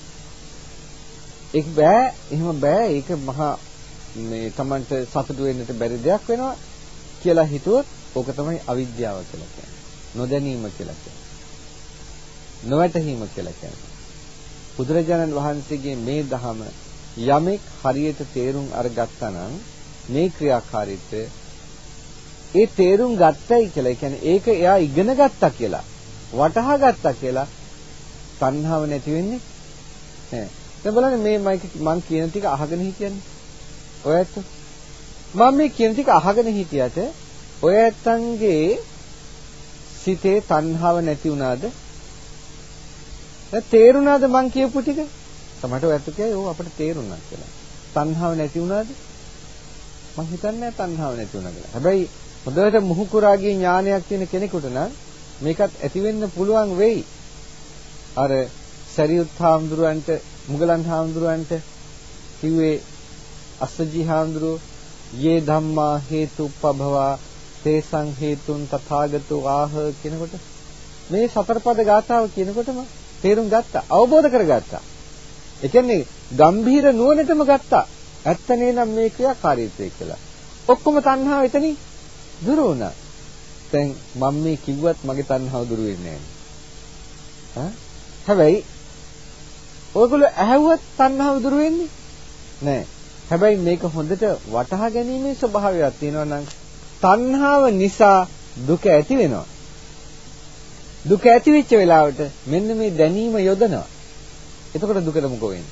ඒක බෑ, එහෙම බෑ. ඒක මහා මේ Tamanට සතුටු වෙන්නට බැරි දෙයක් වෙනවා කියලා හිතුවොත් ඕක තමයි අවිද්‍යාව කියලා කියන්නේ. නොදැනීම කියලා කියන්නේ. නොවැටහීම කියලා කියන්නේ. බුදුරජාණන් වහන්සේගේ මේ ධහම යමෙක් හරියට තේරුම් අරගත්තා නම් මේ ක්‍රියාකාරීත්වය ඒ තේරුම් ගත්තයි කියලා, ඒ කියන්නේ ඒක එයා ඉගෙන ගත්තා කියලා, වටහා ගත්තා කියලා තණ්හාව නැති වෙන්නේ නැහැ. දැන් බලන්න මේ මම කියන ටික අහගෙන හිටියන්නේ. ඔය ඇත්ත මම මේ කියන ටික අහගෙන හිටියට ඔය ඇත්තන්ගේ සිතේ තණ්හාව නැති වුණාද? දැන් තේරුණාද මං කියපු ටික? තමයි ඔය ඇත්ත කියයි ඕ අපිට තේරුණා කියලා. තණ්හාව නැති වුණාද? මං හිතන්නේ තණ්හාව නැති වුණා කියලා. හැබැයි හොඳට මුහුකුරාගේ ඥානයක් තියෙන කෙනෙකුට නම් මේකත් ඇති වෙන්න පුළුවන් වෙයි. අර සරියුත් හාමුදුරුවන්ට, මුගලන් හාමුදුරුවන්ට කිව්වේ අස්සජි හාමුදුරුවෝ යේ ධම්මා හේතුප්පභවා තේසං හේතුන් තථාගතෝ ආහ කියනකොට මේ සතර පද ගාථාව කියනකොටම තේරුම් ගත්තා, අවබෝධ කරගත්තා. ඒ කියන්නේ ගම්භීර නුවණටම ගත්තා. ඇත්තනේ නම් මේ ක්‍රියාකාරීත්වය කියලා. ඔක්කොම තණ්හාව එතනින් දුරු වුණා. දැන් මම මේ කිව්වත් මගේ තණ්හාව දුරු වෙන්නේ නැහැ. හැබැයි ඔයගොල්ලෝ ඇහුවත් තණ්හාව දුරු වෙන්නේ නැහැ. හැබැයි මේක හොඳට වටහා ගැනීමේ ස්වභාවයක් තියෙනවා නම් තණ්හාව නිසා දුක ඇති වෙනවා. දුක ඇති වෙච්ච වෙලාවට මෙන්න මේ දැනීම යොදනවා. එතකොට දුකට මොකෝ වෙන්නේ?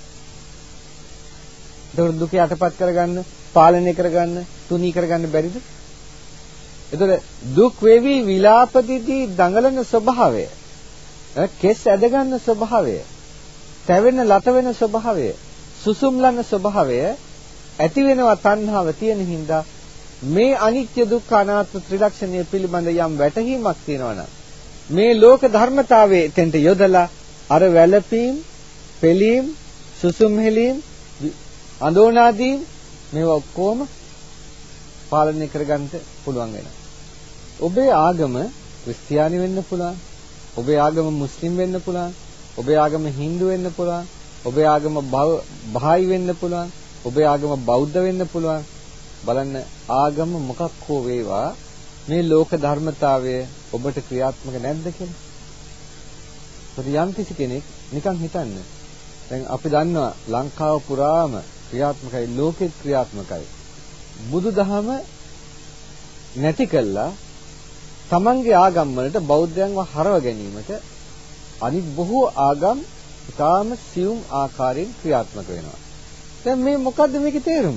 එතකොට දුක යටපත් කරගන්න, පාලනය කරගන්න, තුනී කරගන්න බැරිද? එතකොට දුක් වේවි විලාපදිදී දඟලන ස්වභාවය, කෙස් ඇද ගන්න ස්වභාවය, තැවෙන ලත වෙන ස්වභාවය, සුසුම්ලන ස්වභාවය ඇති වෙනවා තණ්හාව තියෙන හින්දා. මේ අනිත්‍ය දුක්ඛ අනාත්ම ත්‍රිලක්ෂණය පිළිබඳ යම් වැටහීමක් තියෙනවා නම් මේ ලෝක ධර්මතාවයේ තෙන්ට යොදලා අර වැළපීම්, පෙලීම්, සුසුම් හෙලීම්, අඳෝනාදී මේවා ඔක්කොම පාලනය කරගන්න පුළුවන් වෙනවා. ඔබේ ආගම ක්‍රිස්තියානි වෙන්න පුළුවන්, ඔබේ ආගම මුස්ලිම් වෙන්න පුළුවන්, ඔබේ ආගම හින්දු වෙන්න පුළුවන්, ඔබේ ආගම බහායි වෙන්න පුළුවන්, ඔබේ ආගම බෞද්ධ වෙන්න පුළුවන්. බලන්න ආගම මොකක් හෝ වේවා මේ ලෝක ධර්මතාවය ඔබට ක්‍රියාත්මක නැද්ද කියලා. යම් කිසි කෙනෙක් නිකන් හිතන්න. දැන් අපි දන්නවා ලංකාව පුරාම ක්‍රියාත්මකයි, ලෝකෙත් ක්‍රියාත්මකයි. බුදුදහම නැති කළා තමන්ගේ ආගම් වලට බෞද්ධයන්ව හරව ගැනීමට අනිත් බොහෝ ආගම් ඉතාම සියුම් ආකාරයෙන් ක්‍රියාත්මක වෙනවා. දැන් මේ මොකද්ද මේකේ තේරුම?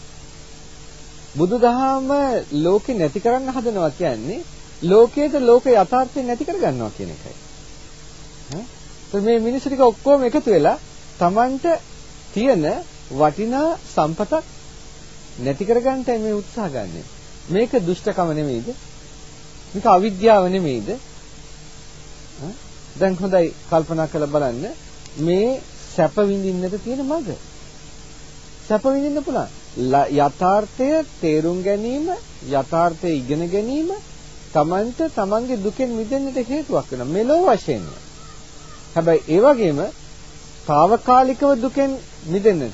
බුදුදහම ලෝකෙ නැති කරන්න හදනවා කියන්නේ ලෝකයේද ලෝක යථාර්ථය නැති කර ගන්නවා කියන එකයි. හ්ම් මේ මිනිස්සු ටික ඔක්කොම එකතු වෙලා තමන්ට තියෙන වටිනා සම්පතක් නැති කරගන්නයි මේ උත්සාහ ගන්නෙ. මේක දුෂ්ටකම නෙමෙයිද? මේක අවිද්‍යාව නෙමෙයිද? දැන් හොඳයි කල්පනා කරලා බලන්න මේ සැප විඳින්නට තියෙන මඟ. සැප විඳින්න පුළුවන්. යථාර්ථය තේරුම් ගැනීම, යථාර්ථය ඉගෙන ගැනීම තමන්ට තමන්ගේ දුකෙන් මිදෙන්නට හේතුවක් වෙනවා මෙලොව වශයෙන්. හැබැයි ඒ වගේම తాවකාලිකව දුකෙන් මිදෙන්නටත්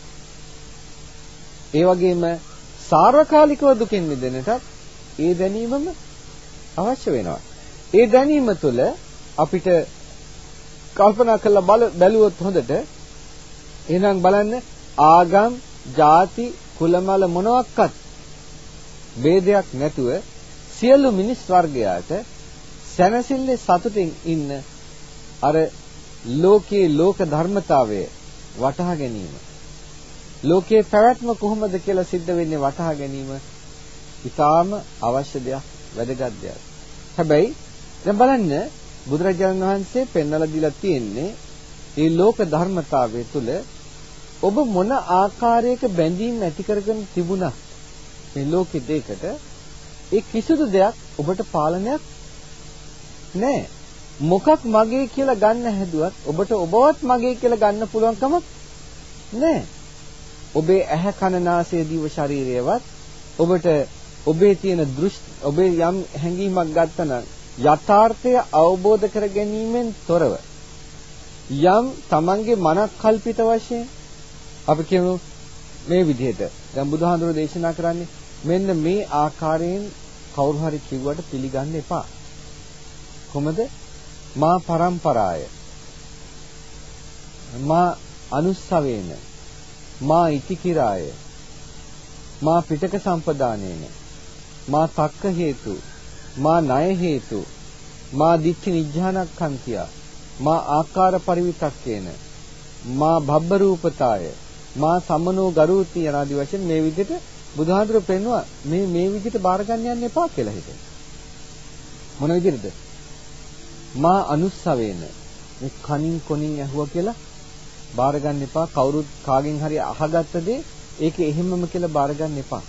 ඒ වගේම සාර්වකාලිකව දුකෙන් මිදෙන්නටත් ඒ දැනීමම අවශ්‍ය වෙනවා. ඒ දැනීම තුළ අපිට කල්පනා කරලා බැලුවොත් හොඳට එහෙනම් බලන්න ආගම්, ಜಾති, කුලමල මොනවාක්වත් ભેදයක් නැතුව සියලු මිනිස් වර්ගයාට සැනසෙල්ලේ සතුටින් ඉන්න අර ලෝකයේ ලෝක ධර්මතාවය වටහා ගැනීම, ලෝකයේ පැවැත්ම කොහොමද කියලා සිද්ධ වෙන්නේ වටහා ගැනීම ඉතාම අවශ්‍ය දෙයක්, වැදගත් දෙයක්. හැබැයි දැන් බලන්න බුදුරජාණන් වහන්සේ පෙන්වලා දීලා තියෙන්නේ මේ ලෝක ධර්මතාවය තුළ ඔබ මොන ආකාරයක බැඳීම් ඇති කරගෙන තිබුණා මේ ලෝකෙ දෙයකට ඒ කිසිදු දෙයක් ඔබට පාලනයක් නැහැ. මොකක් මගේ කියලා ගන්න හැදුවත් ඔබට ඔබවත් මගේ කියලා ගන්න පුළුවන් කමක් නැහැ. ඔබේ ඇහැ කන නාසය දිව ශරීරයවත් ඔබට ඔබේ තියෙන දෘෂ්ටි ඔබේ යම් හැඟීමක් ගත්තනම් යථාර්ථය අවබෝධ කර ගැනීමෙන් තොරව යම් තමන්ගේ මනක් කල්පිත වශයෙන් අපි කියමු මේ විදිහට දැන් බුදුහාඳුර දේශනා කරන්නේ මෙන්න මේ ආකාරයෙන් කවුරු හරි කිව්වට පිළිගන්න එපා. කොහොමද? මා පරම්පරාය, මා අනුස්සවේන, මා ඉතිකිරාය, මා පිටක සම්පදානේන, මා තක්ක හේතු, මා ණය හේතු, මා දිට්ඨි නිජ්ජානක්ඛන්තිය, මා ආකාර පරිවිතක්කේන, මා භබ්බ රූපතාය, මා සමනෝ ගරුති යනාදී වශයෙන් මේ විදිහට බුදුහාඳුර පෙන්නවා මේ මේ විදිහට බාර ගන්න යන්න එපා කියලා හිතේ. මොන විදිහටද? මා අනුස්සවේන මේ කනින් කොනින් ඇහුවා කියලා බාර ගන්න එපා. කවුරුත් කාගෙන් හරි අහගත්ත දේ ඒක එහෙමම කියලා බාර ගන්න එපා.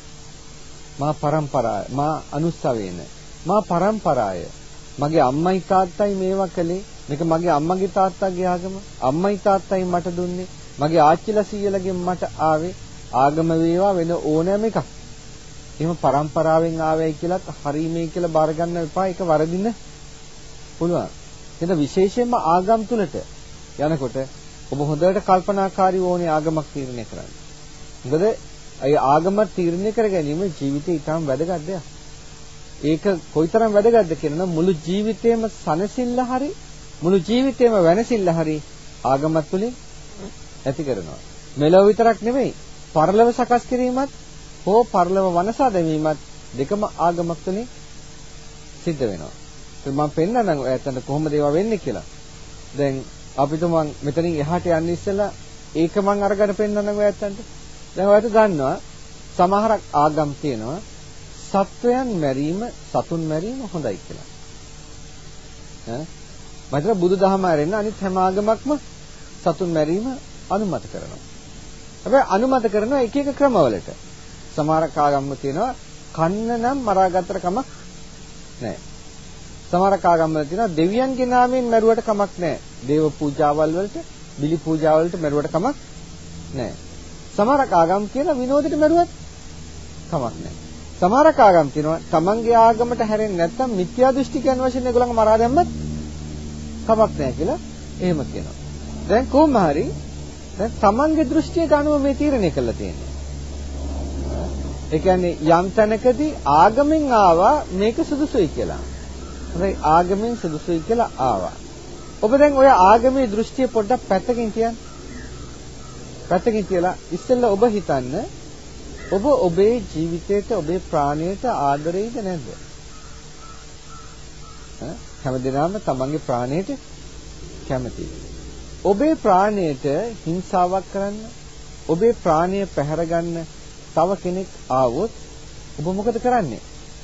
මා පරම්පරාය, මා අනුස්සවේන, මා පරම්පරාය. මගේ අම්මයි තාත්තයි මේවා කළේ. මේක මගේ අම්මගේ තාත්තාගේ ආගම. අම්මයි තාත්තයි මට දුන්නේ. මගේ ආච්චිලා සීයලගෙන් මට ආවේ. ආගම වේවා වෙන ඕනෑම එකක්. එහෙම පරම්පරාවෙන් ආවයි කියලාත් හරි මේ කියලා බාර ගන්න එපා. ඒක වරදින්න පුළුවන්. එහෙනම් විශේෂයෙන්ම ආගම් තුලට යනකොට ඔබ හොඳට කල්පනාකාරීව ඕනේ ආගමක් තීරණය කරන්න. මොකද ඒ ආගම තීරණය කර ගැනීම ජීවිතේ ඊටම වැදගත් දෙයක්. ඒක කොයිතරම් වැදගත්ද කියනවා මුළු ජීවිතේම සනසිල්ල හරි මුළු ජීවිතේම වෙනසිල්ල හරි ආගමත් තුලින් ඇති කරනවා. මෙලොව විතරක් නෙමෙයි පරලොව සකස් කිරීමත් හෝ පරලොව වනසා දැමීමත් දෙකම ආගමක් තුලින් සිද්ධ වෙනවා. ඒක මම පෙන්නනම් ඔයයන්ට කොහොමද ඒවා වෙන්නේ කියලා. දැන් අපිට මම මෙතනින් එහාට යන්න ඉස්සෙල්ලා ඒක මම අරගෙන පෙන්නනම් ඔයයන්ට. දැන් ඔයත් දන්නවා සමහරක් ආගම් තියෙනවා සත්වයන් මැරීම සතුන් මැරීම හොඳයි කියලා. ඈ මතර බුදුදහම ආරෙන්න අනිත් හැම ආගමක්ම සතුන් මැරීම අනුමත කරනවා. හැබැයි අනුමත කරන එක එක ක්‍රමවලට. සමහර ආගම්ම තියෙනවා කන්න නම් මරාගත්තට කමක් නැහැ. සමහර ආගම්වල තියෙනවා දෙවියන්ගේ නාමයෙන් මැරුවට කමක් නැහැ. දේව පූජාවල් වලට, බිලි පූජාවල් වලට මැරුවට කමක් නැහැ. සමහර ආගම් කියන විනෝදෙට මැරුවත් කමක් නැහැ. සමහර ආගම් කියනවා තමන්ගේ ආගමට හැරෙන්නේ නැත්නම් මිත්‍යා දෘෂ්ටිකයන් වශයෙන් ඒගොල්ලන්ව මරා දැම්මත් කමක් නැහැ කියලා එහෙම කියනවා. දැන් කොහොම හරි දැන් තමන්ගේ දෘෂ්ටියට අනුව මේ තීරණය කළා තියෙන්නේ. ඒ කියන්නේ යම් තැනකදී ආගමෙන් ආවා මේක සුදුසුයි කියලා. හරි ආගමෙන් සුදුසුයි කියලා ආවා. ඔබ දැන් ඔය ආගමේ දෘෂ්ටිය පොඩ්ඩක් පැත්තකින් කියන්න. පැත්තකින් කියලා ඉස්සෙල්ලා ඔබ හිතන්න ඔබ ඔබේ ජීවිතයට ඔබේ ප්‍රාණයට ආදරෙයිද නැද්ද? ඈ හැමදෙනාම තමන්ගේ ප්‍රාණයට කැමතියි. ඔබේ ප්‍රාණයට හිංසාවක් කරන්න, ඔබේ ප්‍රාණය පැහැර ගන්න තව කෙනෙක් ආවොත් ඔබ මොකද කරන්නේ?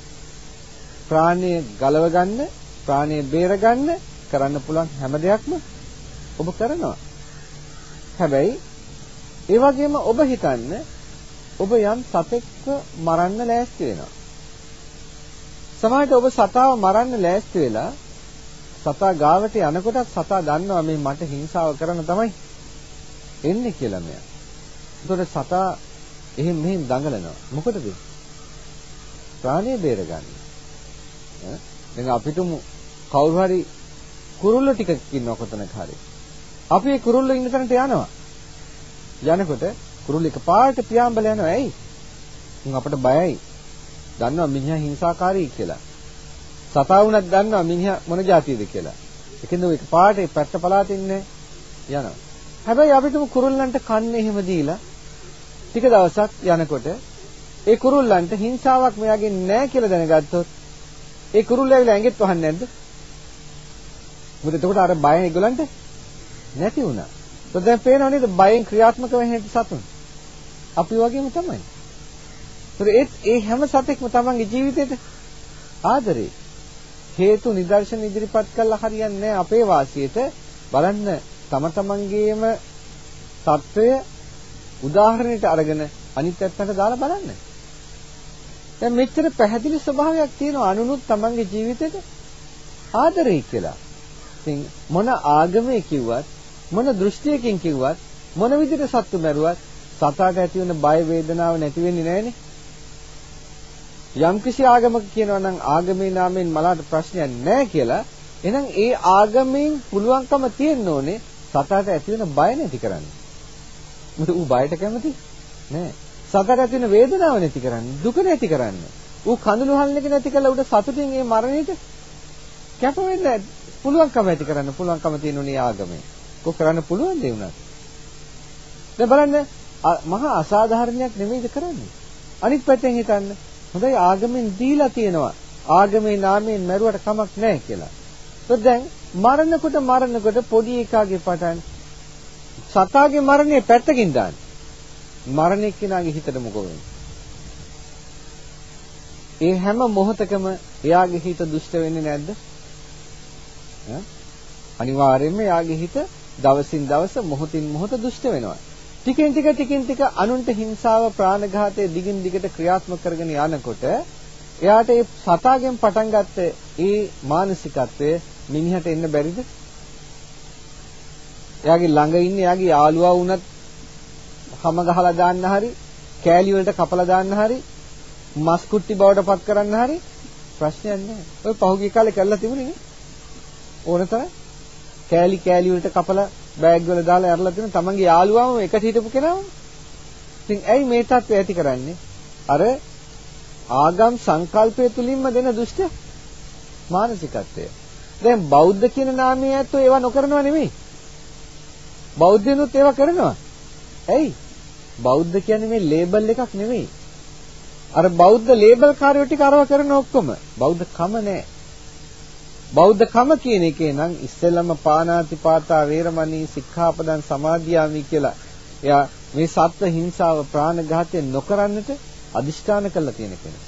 ප්‍රාණය ගලව ගන්න, ප්‍රාණය බේර ගන්න කරන්න පුළුවන් හැම දෙයක්ම ඔබ කරනවා. හැබැයි ඒ වගේම ඔබ හිතන්න ඔබ යම් සතෙක්ව මරන්න ලෑස්ති වෙනවා. සමහරවිට ඔබ සතාව මරන්න ලෑස්ති වෙලා සතා ගාවට යනකොටත් සතා දන්නවා මේ මට හිංසාව කරන්න තමයි එන්නේ කියලා මෙයා. ඒතකොට සතා එහෙම මෙහෙම දඟලනවා. මොකටද? ප්‍රාණය බේර ගන්න. ඈ දැන් අපිටම කවුරු හරි කුරුල්ල ටිකක් ඉන්නවා කොතනක හරි. අපි ඒ කුරුල්ල ඉන්න තැනට යනවා. යනකොට කුරුල්ල එකපාරට පියාඹල යනවා. ඇයි? උන් අපිට බයයි. දන්නවා මිනිහා හිංසාකාරී කියලා. සතා වුණත් දන්නවා මිනිහා මොන જાතියද කියලා. ඒකෙන්ද ඔය එකපාරට ඒ පැත්ත පලාතින් යනවා. හැබැයි අපිටම කුරුල්ලන්ට කන්නේ එහෙම දීලා ටික දවසක් යනකොට ඒ කුරුල්ලන්ට හිංසාවක් මෙයාගෙන් නැහැ කියලා දැනගත්තොත් ඒ කුරුල්ල ඇවිල්ලා ඇඟෙත් වහන්නේ නැද්ද? මොකද එතකොට අර බය ඒගොල්ලන්ට නැති වුණා. તો දැන් පේනව නේද බයෙන් ක්‍රියාත්මක වෙන හැටි සතුන්. අපි වගේම තමයි. ඒත් ඒ හැම සතෙක්ම තමන්ගේ ජීවිතේට ආදරේ. හේතු නිදර්ශන ඉදිරිපත් කළා හරියන්නේ නැහැ අපේ වාසියට. බලන්න තම තමන්ගේම தত্ত্বය උදාහරණයට අරගෙන අනිත් පැත්තට දාලා බලන්න. දැන් මෙච්චර පැහැදිලි ස්වභාවයක් තියෙනවා අනුනුත් තමන්ගේ ජීවිතේට ආදරේ කියලා. ඉතින් මොන ආගමේ කිව්වත් මොන දෘෂ්ටියකින් කිව්වත් මොන විදිහට සත්තු මරුවත් සතාට ඇති වෙන බය වේදනාව නැති වෙන්නේ නැහනේ. යම් කිසි ආගමක කියනවා නම් ආගමේ නාමයෙන් මලාට ප්‍රශ්නයක් නැහැ කියලා, එහෙනම් ඒ ආගමෙන් පුළුවන්කම තියෙන්න ඕනේ සතාට ඇති වෙන බය නැති කරන්න. මොකද ඌ බයට කැමති නෑ. සතාට ඇති වෙන වේදනාව නැති කරන්න, දුක නැති කරන්න. ඌ කඳුළු හල්නක නැති කළා උඩ සතුටින් මේ මරණයට කැප වෙන්න පුළුවන්කම ඇති කරන්න පුළුවන්කම තියෙනුනේ ආගමේ. කො කරන්න පුළුවන් දේ උනත්. දැන් බලන්න මහා අසාධාරණයක් නෙමෙයිද කරන්නේ. අනිත් පැත්තෙන් හිතන්න. හොඳයි ආගමෙන් දීලා තියෙනවා. ආගමේ නාමයෙන් මරුවට කමක් නැහැ කියලා. ඒත් දැන් මරණකොට මරණකොට පොඩි එකාගේ පටන් සතාගේ මරණය පැත්තකින් දාන්න. මරණ එක්කෙනාගේ හිතට මොකෝ වෙන්නේ? ඒ හැම මොහොතකම එයාගේ හිත දුෂ්ට වෙන්නේ නැද්ද? ඈ අනිවාර්යයෙන්ම එයාගේ හිත දවසින් දවස මොහොතින් මොහොත දුෂ්ට වෙනවා. ටිකෙන් ටික ටිකෙන් ටික අනුන්ට හිංසාව ප්‍රාණඝාතය දිගින් දිගට ක්‍රියාත්මක කරගෙන යනකොට එයාට ඒ සතාගෙන් පටන් ගත්ත ඒ මානසිකත්වය මිනිහට එන්න බැරිද? එයාගේ ළඟ ඉන්න එයාගේ යාළුවා වුණත් හැම ගහලා දාන්න හරි කෑලි වලට කපලා දාන්න හරි මස් කුට්ටි බවට පත් කරන්න හරි ප්‍රශ්නයක් නැහැ. ඔය පහුගිය කාලේ කරලා තිබුණේ නේ. ඕනතරම් කෑලි කෑලි වලට කපලා බෑග් වල දාලා අරලා තියෙන තමන්ගේ යාළුවාම එකට හිටපු කෙනාම. ඉතින් ඇයි මේ තත්ත්වය ඇති කරන්නේ? අර ආගම් සංකල්පය තුලින්ම දෙන දුෂ්ට මානසිකත්වය. දැන් බෞද්ධ කියන නාමයේ ඇත්තෝ ඒවා නොකරනවා නෙමෙයි. බෞද්ධයනුත් ඒවා කරනවා. ඇයි? බෞද්ධ කියන්නේ මේ ලේබල් එකක් නෙමෙයි. අර බෞද්ධ ලේබල් කාර්යෝ ටික අරව කරන ඔක්කොම බෞද්ධ කම නෑ. බෞද්ධ කම කියන එකේ නම් ඉස්සෙල්ලම පාණාති පාතා වේරමණී සික්ඛාපදං සමාදියාමි කියලා එයා මේ සත්ත්ව හිංසාව ප්‍රාණඝාතය නොකරන්නට අදිෂ්ඨාන කළා තියෙන කෙනෙක්.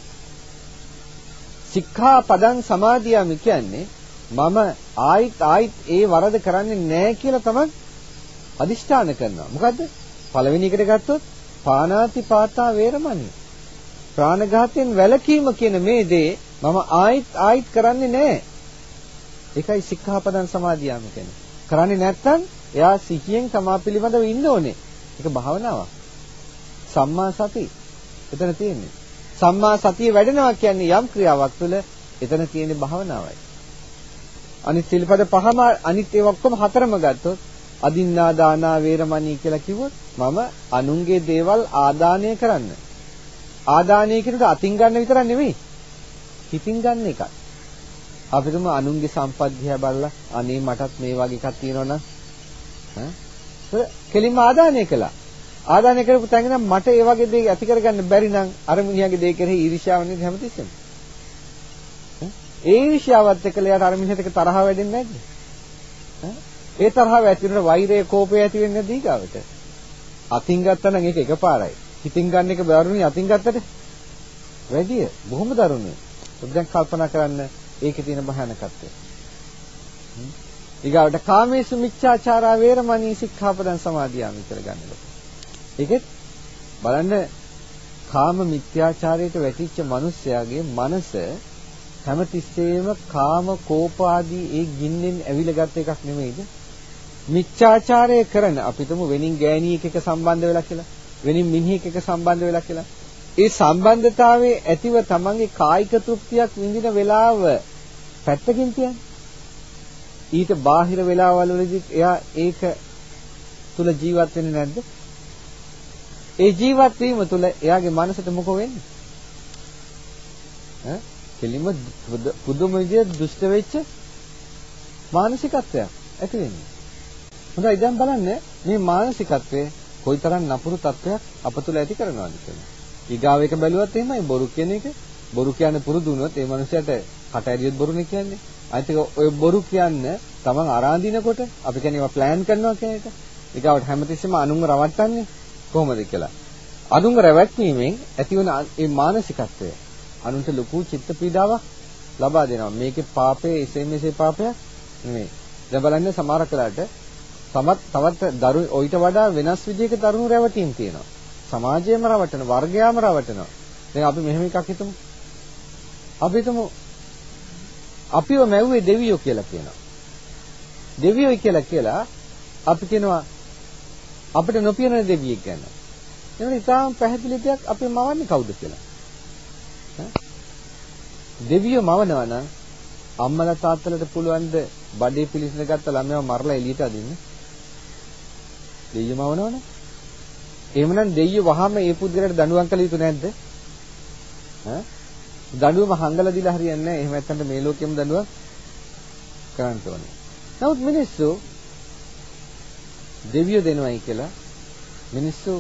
සික්ඛාපදං සමාදියාමි කියන්නේ මම ආයිත් ආයිත් ඒ වරද කරන්නේ නැහැ කියලා තමයි අදිෂ්ඨාන කරනවා. මොකද්ද? පළවෙනි එකට ගත්තොත් පාණාති පාතා වේරමණී ප්‍රාණඝාතයෙන් වැළකීම කියන මේ දේ මම ආයිත් ආයිත් කරන්නේ නැහැ. ඒකයි සික්ඛාපදං සමාදියාම කියන්නේ. කරන්නේ නැත්නම් එයා සිහියෙන් තමා පිළිබඳව ඉන්න ඕනේ. ඒක භාවනාවක්. සම්මා සති. එතන තියෙන්නේ. සම්මා සතිය වැඩෙනවා කියන්නේ යම් ක්‍රියාවක් තුළ එතන තියෙන භාවනාවයි. අනිත් සිල්පද පහම අනිත් ඒ ඔක්කොම හතරම ගත්තොත් අදින්නා දානා වේරමණී කියලා කිව්වොත් මම අනුන්ගේ දේවල් ආදානය කරන්න. ආදානය කියනට අතින් ගන්න විතරක් නෙමෙයි. හිතින් ගන්න එකයි. අපිටම අනුන්ගේ සම්පත් දිහා බලලා අනේ මටත් මේ වගේ එකක් තියෙනවනම් ඈ කෙලින්ම ආදානය කළා. ආදානය කරපු තැන ඉඳන් මට ඒ වගේ දේ ඇති කරගන්න බැරි නම් අර මිනිහාගේ දේ කෙරෙහි ඊර්ෂ්‍යාව නේද හැමතිස්සෙම. ඒ ඊර්ෂ්‍යාවත් එක්කලා යාට අර මිනිහට තරහ වැඩෙන්නේ නැද්ද? ඈ ඒ තරහව ඇති වෙනකොට වෛරය කෝපය ඇති වෙන්නේ නැද්ද ඊගාවට? අතින් ගත්තා නම් ඒක එකපාරයි. හිතින් ගන්න එක බැරුණි අතින් ගත්තට වැඩිය බොහොම දරුණුයි. ඔබ දැන් කල්පනා කරන්න ඒකේ තියෙන භයානකත්වය. ඊගාවට කාමේසු මිච්ඡාචාරා වේරමණී සික්ඛාපදං සමාදියාමි කියලා ගන්නකොට. ඒකෙත් බලන්න කාම මිත්‍යාචාරයට වැටිච්ච මිනිස්යාගේ මනස හැමතිස්සෙම කාම කෝප ආදී ඒ ගින්නෙන් ඇවිල ගත්ත එකක් නෙමෙයිද? මිච්ඡාචාරය කරන අපිටම වෙනින් ගෑණියෙක් එක සම්බන්ධ වෙලා කියලා වෙනින් මිනිහෙක් එක සම්බන්ධ වෙලා කියලා ඒ සම්බන්ධතාවයේ ඇතිව තමන්ගේ කායික තෘප්තියක් විඳින වෙලාව පැත්තකින් තියන්නේ ඊට බාහිර වෙලාවල් වලදී එයා ඒක තුල ජීවත් වෙන්නේ නැද්ද? ඒ ජීවත් වීම තුල එයාගේ මනසට මොකෝ වෙන්නේ? ඈ කෙලින්ම පුදුම විදියට දුෂ්ට වෙච්ච මානසිකත්වයක් ඇති වෙන්නේ. හොඳයි දැන් බලන්න මේ මානසිකත්වය කොයිතරම් නපුරු තත්වයක් අප තුළ ඇති කරනවද කියලා. ඊගාව එක බැලුවත් එහෙමයි බොරු කියන එක බොරු කියන්නේ පුරුදු වුණොත් ඒ මනුස්සයාට කට ඇරියොත් බොරුනේ කියන්නේ. අනිත් එක ඔය බොරු කියන්න තමන් අරාඳිනකොට අපි කියන්නේ ඒවා ප්ලෑන් කරනවා කියන එක. ඊගාවට හැමතිස්සෙම අනුන්ව රවට්ටන්නේ කොහොමද කියලා. අනුන්ව රැවට්වීමෙන් ඇතිවන මේ මානසිකත්වය අනුන්ට ලොකු චිත්ත පීඩාවක් ලබා දෙනවා. මේකේ පාපයේ එසේ මෙසේ පාපයක් නෙමෙයි. දැන් බලන්න සමහර කලකට තමත් තවත් දරු ඔయిత වඩා වෙනස් විදිහක දරුණු රැවටීම් තියෙනවා. සමාජයේම රවටන, වර්ගයාම රවටනවා. දැන් අපි මෙහෙම එකක් හිතමු. අපි හිතමු අපිව මැව්වේ දෙවියෝ කියලා කියනවා. දෙවියෝ කියලා කියලා අපි කියනවා අපිට නොපියන දෙවියෙක් ගැන. එතන ඉතාම පැහැදිලි දෙයක් අපි මවන්නේ කවුද කියලා. දෙවියෝ මවනවා නම් අම්මලා තාත්තලාට පුළුවන් ද බඩේ පිළිසඳ ගත්ත ළමයාව මරලා එළියට අදින්න? දෙයියෝ මවනවනේ. එහෙමනම් දෙයියෝ වහාම ඒ පුද්ගලයාට දඬුවම් කළ යුතු නැද්ද? ඈ දඬුවම හංගලා දීලා හරියන්නේ නැහැ. එහෙම නැත්නම් මේ ලෝකෙම දඬුවම් කරන්න ඕනේ. නමුත් මිනිස්සු දෙවියෝ දෙනවයි කියලා මිනිස්සු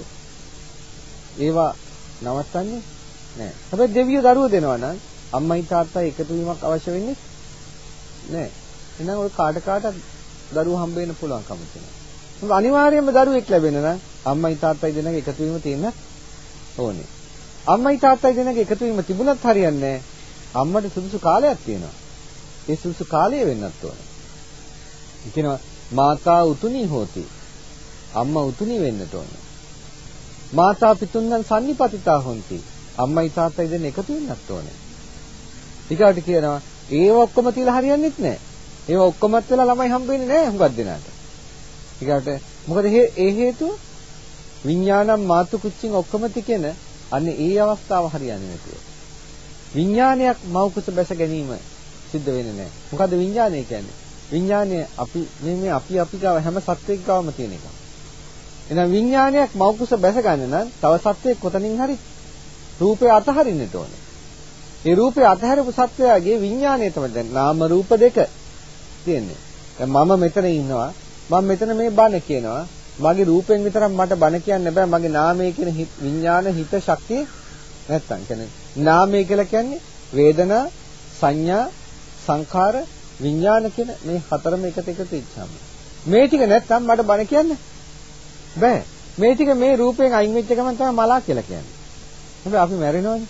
ඒවා නවත්තන්නේ නැහැ. හැබැයි දෙවියෝ දරුවෝ දෙනවා නම් අම්මයි තාත්තයි එකතු වීමක් අවශ්‍ය වෙන්නේ නැහැ. එහෙනම් ඔය කාට කාටත් දරුවෝ හම්බ වෙන්න පුළුවන්කම තියෙනවා. මොකද අනිවාර්යයෙන්ම දරුවෙක් ලැබෙන්න නම් අම්මයි තාත්තයි දෙන්නගේ එකතු වීම තියෙන්න ඕනේ. අම්මයි තාත්තයි දෙන්නගේ එකතු වීම තිබුණත් හරියන්නේ නැහැ. අම්මට සුදුසු කාලයක් තියෙනවා. ඒ සුදුසු කාලය වෙන්නත් ඕනේ. කියනවා මාතා උතුණී හෝති. අම්මා උතුණී වෙන්නට ඕනේ. මාතා පිතුන්නම් සම්නිපතිතා හොಂತಿ. අම්මයි තාත්තයි දෙන්න එකතු වෙන්නත් ඕනේ. ඊකට කියනවා ඒව ඔක්කොම තියලා හරියන්නේත් නැහැ. ඒව ඔක්කොමත් වෙලා ළමයි හම්බ වෙන්නේ නැහැ හුඟක් දෙනාට. ඊකට මොකද ඒ හේතුව විඥානම් මාතු කුච්චින් ඔක්කොම තිකෙන අන්නේ ඒ අවස්ථාව හරියන්නේ නැතුව. විඥානයක් මෞකස බැස ගැනීම සිද්ධ වෙන්නේ නැහැ. මොකද විඥානය කියන්නේ? විඥානය අපි මේ මේ අපි අපි ගාව හැම සත්වෙක් ගාවම තියෙන එකක්. එහෙනම් විඥානයක් මෞකස බැස ගන්න නම් තව සත්වෙක් කොතනින් හරි රූපේ අතහරින්නට ඕනේ. ඒ රූපේ අතහැරපු සත්වයාගේ විඥානය තමයි දැන් නාම රූප දෙක තියෙන්නේ. දැන් මම මෙතන ඉන්නවා. මම මෙතන මේ බණ කියනවා. මගේ රූපෙන් විතරක් මට බණ කියන්න බෑ. මගේ නාමය කියන විඥාන හිත ශක්තිය නැත්තම් කියන්නේ නාමය කියලා කියන්නේ වේදනා, සංඥා, සංඛාර, විඥාන කියන මේ හතරම එකට එකතු වෙච්චාම. මේ ටික නැත්තම් මට බණ කියන්න බෑ. මේ ටික මේ රූපයෙන් අයින් වෙච්ච ගමන් තමයි මලා කියලා කියන්නේ. හැබැයි අපි මැරෙනවනේ.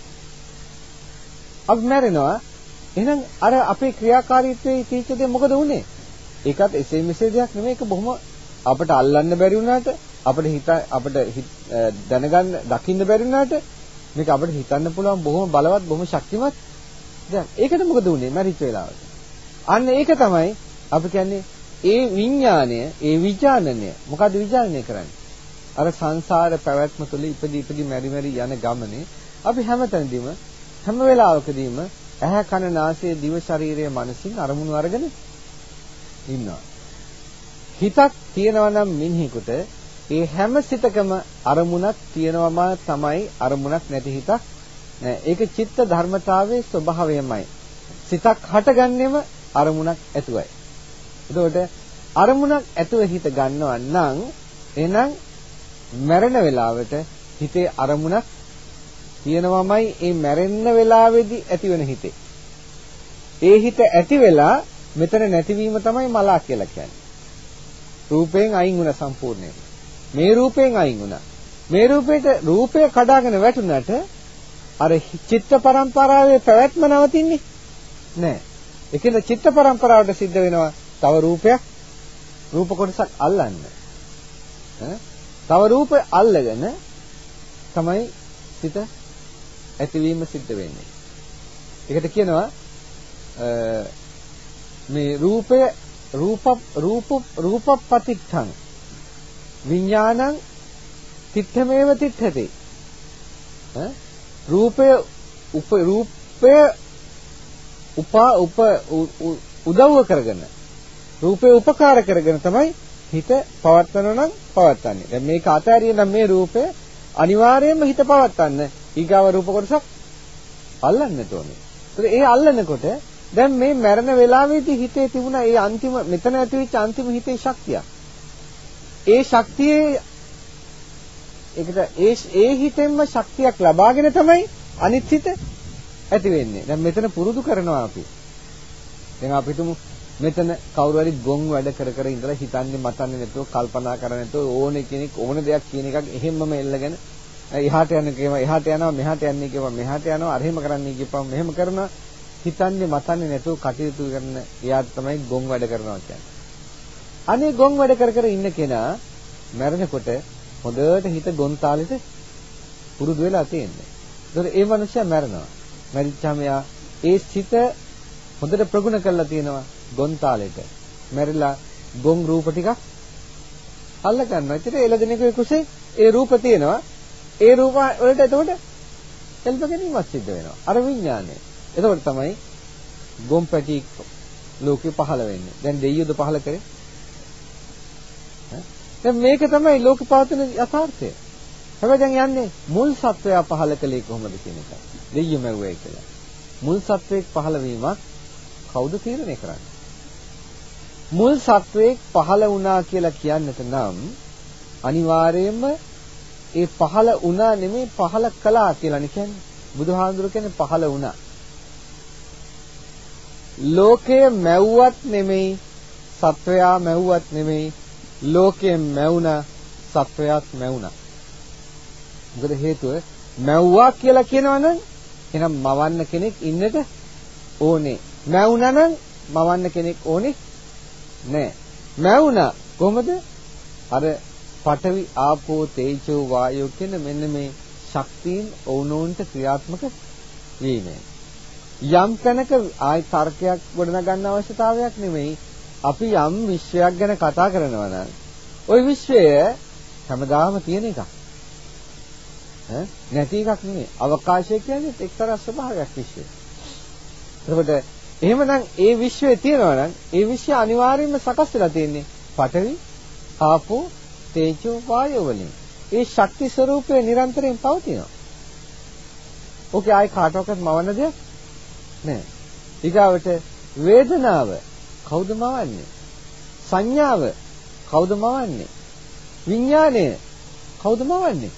අපි මැරෙනවා. එහෙනම් අර අපේ ක්‍රියාකාරීත්වයේ තීච්ඡ දේ මොකද වුනේ? ඒකත් එසේ මෙසේ දෙයක් නෙමෙයි. ඒක බොහොම අපිට අල්ලන්න බැරි වුණාට අපිට හිත අපිට දැනගන්න දකින්න බැරි වුණාට මේක අපිට හිතන්න පුළුවන් බොහොම බලවත් බොහොම ශක්තිමත් දෙයක්. ඒකට මොකද වුනේ මැරිච්ච වෙලාවට? අන්න ඒක තමයි අපි කියන්නේ ඒ විඥාණය, ඒ විඥානනය. මොකද්ද විඥානනය කරන්නේ? අර සංසාර පැවැත්ම තුළ ඉපදි ඉපදි මෙරි මෙරි යන ගමනේ අපි හැමතැනදීම හැම වෙලාවකදීම ඇහැ කන නාසය දිව ශරීරය මනසින් අරමුණු අරගෙන ඉන්නවා. හිතක් තියෙනවා නම් මිනිහෙකුට ඒ හැම සිතකම අරමුණක් තියෙනවම තමයි අරමුණක් නැති හිතක් නෑ. ඒක චිත්ත ධර්මතාවයේ ස්වභාවයමයි. සිතක් හටගන්නේම අරමුණක් ඇතුවයි. එතකොට අරමුණක් ඇතුව හිත ගන්නවා නම් එහෙනම් මැරෙන වෙලාවට හිතේ අරමුණක් තියෙනවමයි ඒ මැරෙන්න වෙලාවේදී ඇතිවෙන හිතේ. ඒ හිත ඇති වෙලා මෙතන නැතිවීම තමයි මලා කියලා කියන්නේ. රූපයෙන් අයින් වුණා සම්පූර්ණයෙන්. මේ රූපයෙන් අයින් වුණා. මේ රූපේට රූපය කඩාගෙන වැටුණාට අර චිත්ත පරම්පරාවේ පැවැත්ම නවතින්නේ නෑ. ඒකෙන්ද චිත්ත පරම්පරාවට සිද්ධ වෙනවා තව රූපයක් රූප කොටසක් අල්ලන්න. තව රූපය අල්ලගෙන තමයි සිත ඇතිවීම සිද්ධ වෙන්නේ. ඒකට කියනවා මේ රූපය රූප රූප රූපපතිත්තං විඥානං තිත්තමේව තිත්තති. රූපය උප රූපය උපා උප උදව්ව කරගෙන රූපේ උපකාර කරගෙන තමයි හිත පවත්වනවා නම් පවත්වන්නේ. දැන් මේක අතහැරිය නම් මේ රූපය අනිවාර්යයෙන්ම හිත පවත්වන්න ඊගාව රූප කොටසක් අල්ලන්නට ඕනේ. ඒත් ඒ අල්ලනකොට දැන් මේ මරණ වේලාවේදී හිතේ තිබුණා ඒ අන්තිම මෙතන ඇතිවෙච්ච අන්තිම හිතේ ශක්තිය. ඒ ශක්තියේ ඒකට ඒ ඒ හිතෙන්ම ශක්තියක් ලබාගෙන තමයි අනිත් හිත ඇති වෙන්නේ. දැන් මෙතන පුරුදු කරනවා අපි. දැන් අපි තුමු මෙතන කවුරු හරි ගොන් වැඩ කර කර ඉඳලා හිතන්නේ මතන්නේ නැතුව කල්පනා කරන්නේ නැතුව ඕනේ කෙනෙක් ඕන දෙයක් කියන එකක් එහෙම්මම එල්ලගෙන එහාට යන කේම එහාට යනවා මෙහාට යන්නේ කියපම මෙහාට යනවා අර එහෙම කරන්නේ කියපම මෙහෙම කරනවා හිතන්නේ මතන්නේ නැතුව කටයුතු කරන එයාට තමයි ගොන් වැඩ කරනවා කියන්නේ. අනේ ගොන් වැඩ කර කර ඉන්න කෙනා මැරෙනකොට හොඳට හිත ගොන් තාලෙට පුරුදු වෙලා තියෙන්නේ. ඒතකොට ඒ මනුස්සයා මැරෙනවා. මැරිච්චාම එයා ඒ සිත හොඳට ප්‍රගුණ කරලා තියෙනවා ගොන් තාලෙට. මැරිලා ගොන් රූප ටිකක් අල්ල ගන්නවා. ඒතර එළදෙනෙකුගේ කුසේ ඒ රූප තියෙනවා. ඒ රූප වලට එතකොට එල්බ ගැනීමක් සිද්ධ වෙනවා. අර විඥානය. එතකොට තමයි ගොන් පැටි ලෝකේ පහළ වෙන්නේ. දැන් දෙයියොද පහළ කරේ? දැන් මේක තමයි ලෝක පවතින යථාර්ථය. හැබැයි දැන් යන්නේ මුල් සත්වයා පහළ කළේ කොහොමද කියන එක. දෙයියෝ මැව්වයි කියලා. මුල් සත්වයක් පහළ වීමක් කවුද තීරණය කරන්නේ? මුල් සත්වයක් පහළ වුණා කියලා කියන්නට නම් අනිවාර්යයෙන්ම ඒ පහළ වුණා නෙමෙයි පහළ කළා කියලා නේ කියන්නේ. බුදුහාඳුර කියන්නේ පහළ වුණා. ලෝකය මැව්වත් නෙමෙයි සත්වයා මැව්වත් නෙමෙයි ලෝකයෙන් මැවුණා සත්වයාත් මැවුණා. මොකද හේතුව මැව්වා කියලා කියනවනම් එහෙනම් මවන්න කෙනෙක් ඉන්නට ඕනේ. මැවුණා නම් මවන්න කෙනෙක් ඕනේ නෑ. මැවුණා කොහොමද? අර පඨවි ආපෝ තේජෝ වායෝ කියන මෙන්න මේ ශක්තියින් ඕනෝන්ට ක්‍රියාත්මක වීමෙන් යම් තැනක ආයි තර්කයක් ගොඩනගන්න අවශ්‍යතාවයක් නෙමෙයි. අපි යම් විශ්වයක් ගැන කතා කරනවා නම් ওই විශ්වය හැමදාම තියෙන එකක්. ඈ නැති එකක් නෙමෙයි. අවකාශය කියන්නේ එක්තරා ස්වභාවයක් විශ්වය. එතකොට එහෙමනම් ඒ විශ්වය තියෙනවා නම් ඒ විශ්වය අනිවාර්යයෙන්ම සකස් වෙලා තියෙන්නේ පඨවි, ආපෝ, තේජෝ, වායෝ වලින්. ඒ ශක්ති ස්වરૂපය නිරන්තරයෙන් පවතිනවා. ඕකේ ආයි කාටවත් මවන්න දෙයක් නෑ. ඊගාවට වේදනාව කවුද මවන්නේ? සංඥාව කවුද මවන්නේ? විඥාණය කවුද මවන්නේ?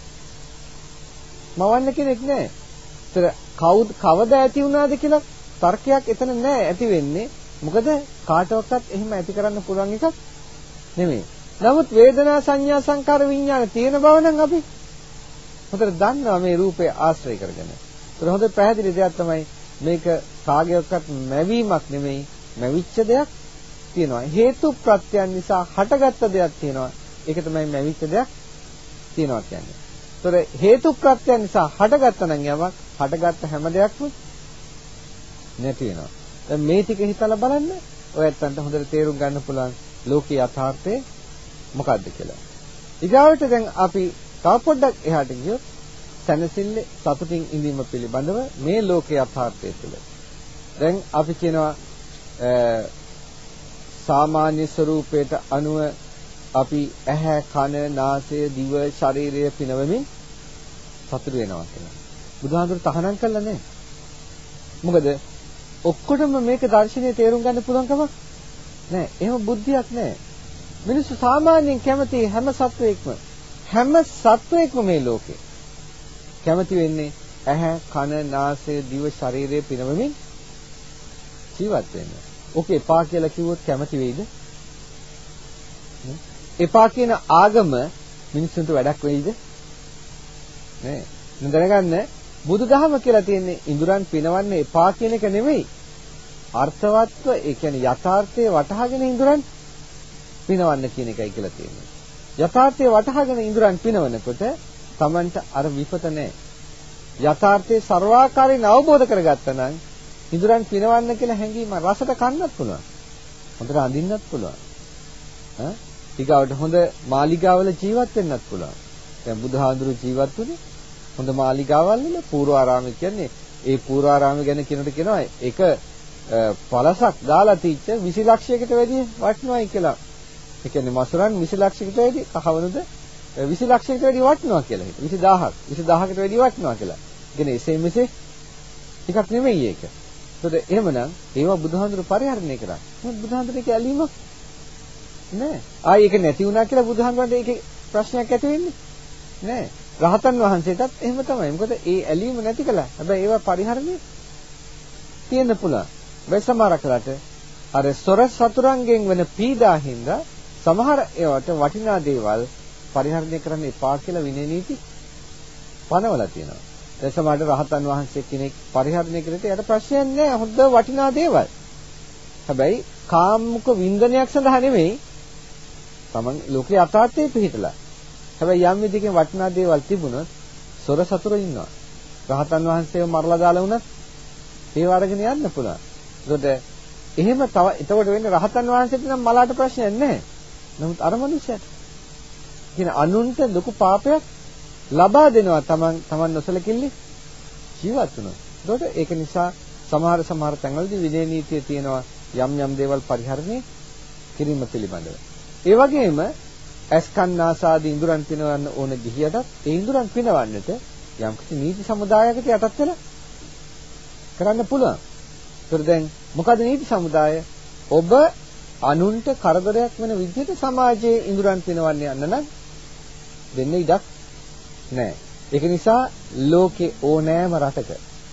මවන්න කෙනෙක් නැහැ. ඒතර කවුද කවද ඇති වුණාද කියලා තර්කයක් එතන නැහැ ඇති වෙන්නේ. මොකද කාටවත් එහෙම ඇති කරන්න පුළුවන් එකක් නෙමෙයි. නමුත් වේදනා සංඥා සංකාර විඥාන තියෙන බව නම් අපි හොඳට දන්නවා මේ රූපය ආශ්‍රය කරගෙන. ඒතර හොඳ පැහැදිලි දෙයක් තමයි මේක කාගේවත් මැවීමක් නෙමෙයි මැවිච්ච දෙයක් තියෙනවා. හේතු ප්‍රත්‍යයන් නිසා හටගත්ත දෙයක් තියෙනවා. ඒක තමයි මැවිච්ච දෙයක් තියෙනවා කියන්නේ. ඒතර හේතු ප්‍රත්‍යයන් නිසා හටගත්ත නම් යමක් හටගත්ත හැම දෙයක්ම නැති වෙනවා. දැන් මේ ටික හිතලා බලන්න ඔයත් අන්ට හොඳට තේරුම් ගන්න පුළුවන් ලෝකේ යථාර්ථය මොකක්ද කියලා. ඊගාවට දැන් අපි තව පොඩ්ඩක් එහාට ගියොත් සැනසෙල්ල සතුටින් ඉඳීම පිළිබඳව මේ ලෝකේ යථාර්ථය තුළ දැන් අපි කියනවා සාමාන්‍ය ස්වરૂපයට අනුව අපි ඇහැ කන නාසය දිව ශරීරය පිනවමින් සතුට වෙනවා කියලා. බුදුහාඳුර තහනම් කළා නෑ. මොකද ඔක්කොටම මේක දර්ශනීය තේරුම් ගන්න පුළුවන් කමක් නෑ. එහෙම බුද්ධියක් නෑ. මිනිස්සු සාමාන්‍යයෙන් කැමති හැම සත්වයක්ම හැම සත්වයක්ම මේ ලෝකේ කැමති වෙන්නේ ඇහැ, කන, නාසය, දිව, ශරීරය පිනවමින් ජීවත් වෙන්න. ඕකේ එපා කියලා කිව්වොත් කැමති වෙයිද? එපා කියන ආගම මිනිස්සුන්ට වැඩක් වෙයිද? නෑ. දැනගන්න බුදුදහම කියලා තියෙන්නේ ඉඳුරන් පිනවන්න එපා කියන එක නෙමෙයි. අර්ථවත්ව ඒ කියන්නේ යථාර්ථයේ වටහාගෙන ඉඳුරන් පිනවන්න කියන එකයි කියලා තියෙන්නේ. යථාර්ථයේ වටහාගෙන ඉඳුරන් පිනවනකොට Tamanට අර විපත නැහැ. යථාර්ථයේ ਸਰවාකාරයෙන් අවබෝධ කරගත්තා නම් ඉඳුරන් පිනවන්න කියලා හැඟීම රසට කන්නත් පුළුවන්. හොඳට අඳින්නත් පුළුවන්. ඈ ඊගාවට හොඳ මාලිගාවල ජීවත් වෙන්නත් පුළුවන්. දැන් බුදුහාඳුරු ජීවත් වුණේ හොඳ මාලිගාවල් වල පූර්වාරාම කියන්නේ ඒ පූර්වාරාම ගැන කියනකොට කියනවා ඒක පළසක් දාලා තිච්ච විසි ලක්ෂයකට වැඩි වටිනවයි කියලා. ඒ කියන්නේ මසුරන් විසි ලක්ෂයකට වැඩි කහවණුද විසි ලක්ෂයකට වැඩි වටිනවා කියලා හිතුවා. විසි දහසක් විසි දහසකට වැඩි වටිනවා කියලා. ඒ කියන්නේ එසේ මෙසේ එකක් නෙමෙයි ඒක. ඒකට එහෙමනම් ඒවා බුදුහාඳුරු පරිහරණය කරා. මොකද බුදුහාඳුරේ කැලීමක් නෑ. ආයි ඒක නැති වුණා කියලා බුදුහාඳුරන්ට ඒකේ ප්‍රශ්නයක් ඇති වෙන්නේ නෑ. රහතන් වහන්සේටත් එහෙම තමයි. මොකද ඒ ඇලීම නැති කළා. හැබැයි ඒවා පරිහරණය තියෙන්න පුළුවන්. වෙයි සමහරකට අර සොර සතුරන්ගෙන් වෙන පීඩා හින්දා සමහර ඒවට වටිනා දේවල් පරිහරණය කරන්න එපා කියලා විනය නීති පනවලා තියෙනවා. ඒ සමහරට රහතන් වහන්සේ කෙනෙක් පරිහරණය කරේට යට ප්‍රශ්නයක් නැහැ. හොඳ වටිනා දේවල්. හැබැයි කාමුක වින්දනයක් සඳහා නෙමෙයි. තමන් ලෝකේ යථාර්ථයේ පිහිටලා. හැබැයි යම් විදිහකින් වටිනා දේවල් තිබුණොත් සොර සතුරු ඉන්නවා. රහතන් වහන්සේව මරලා දාලා වුණත් ඒව අරගෙන යන්න පුළුවන්. ඒකට එහෙම තව එතකොට වෙන්නේ රහතන් වහන්සේට නම් මලාට ප්‍රශ්නයක් නැහැ. නමුත් අර මනුස්සයාට කියන අනුන්ට ලොකු පාපයක් ලබා දෙනවා තමන් තමන් නොසලකිලි ජීවත් වෙනවා. ඒකට ඒක නිසා සමහර සමහර තැන්වලදී විනය නීතිය තියෙනවා යම් යම් දේවල් පරිහරණය කිරීම පිළිබඳව. ඒ වගේම ඇස්කන්නාසාදී ඉඳුරන් පිනවන්න ඕන ගිහියටත් ඒ ඉඳුරන් පිනවන්නට යම්කිසි නීති සමුදායයකට යටත් වෙලා කරන්න පුළුවන්. ඒතර දැන් මොකද නීති සමුදාය? ඔබ අනුන්ට කරදරයක් වෙන විදිහට සමාජයේ ඉඳුරන් පිනවන්න යන්න නම් දෙන්න ඉඩක් නැහැ. ඒක නිසා ලෝකේ ඕනෑම රටක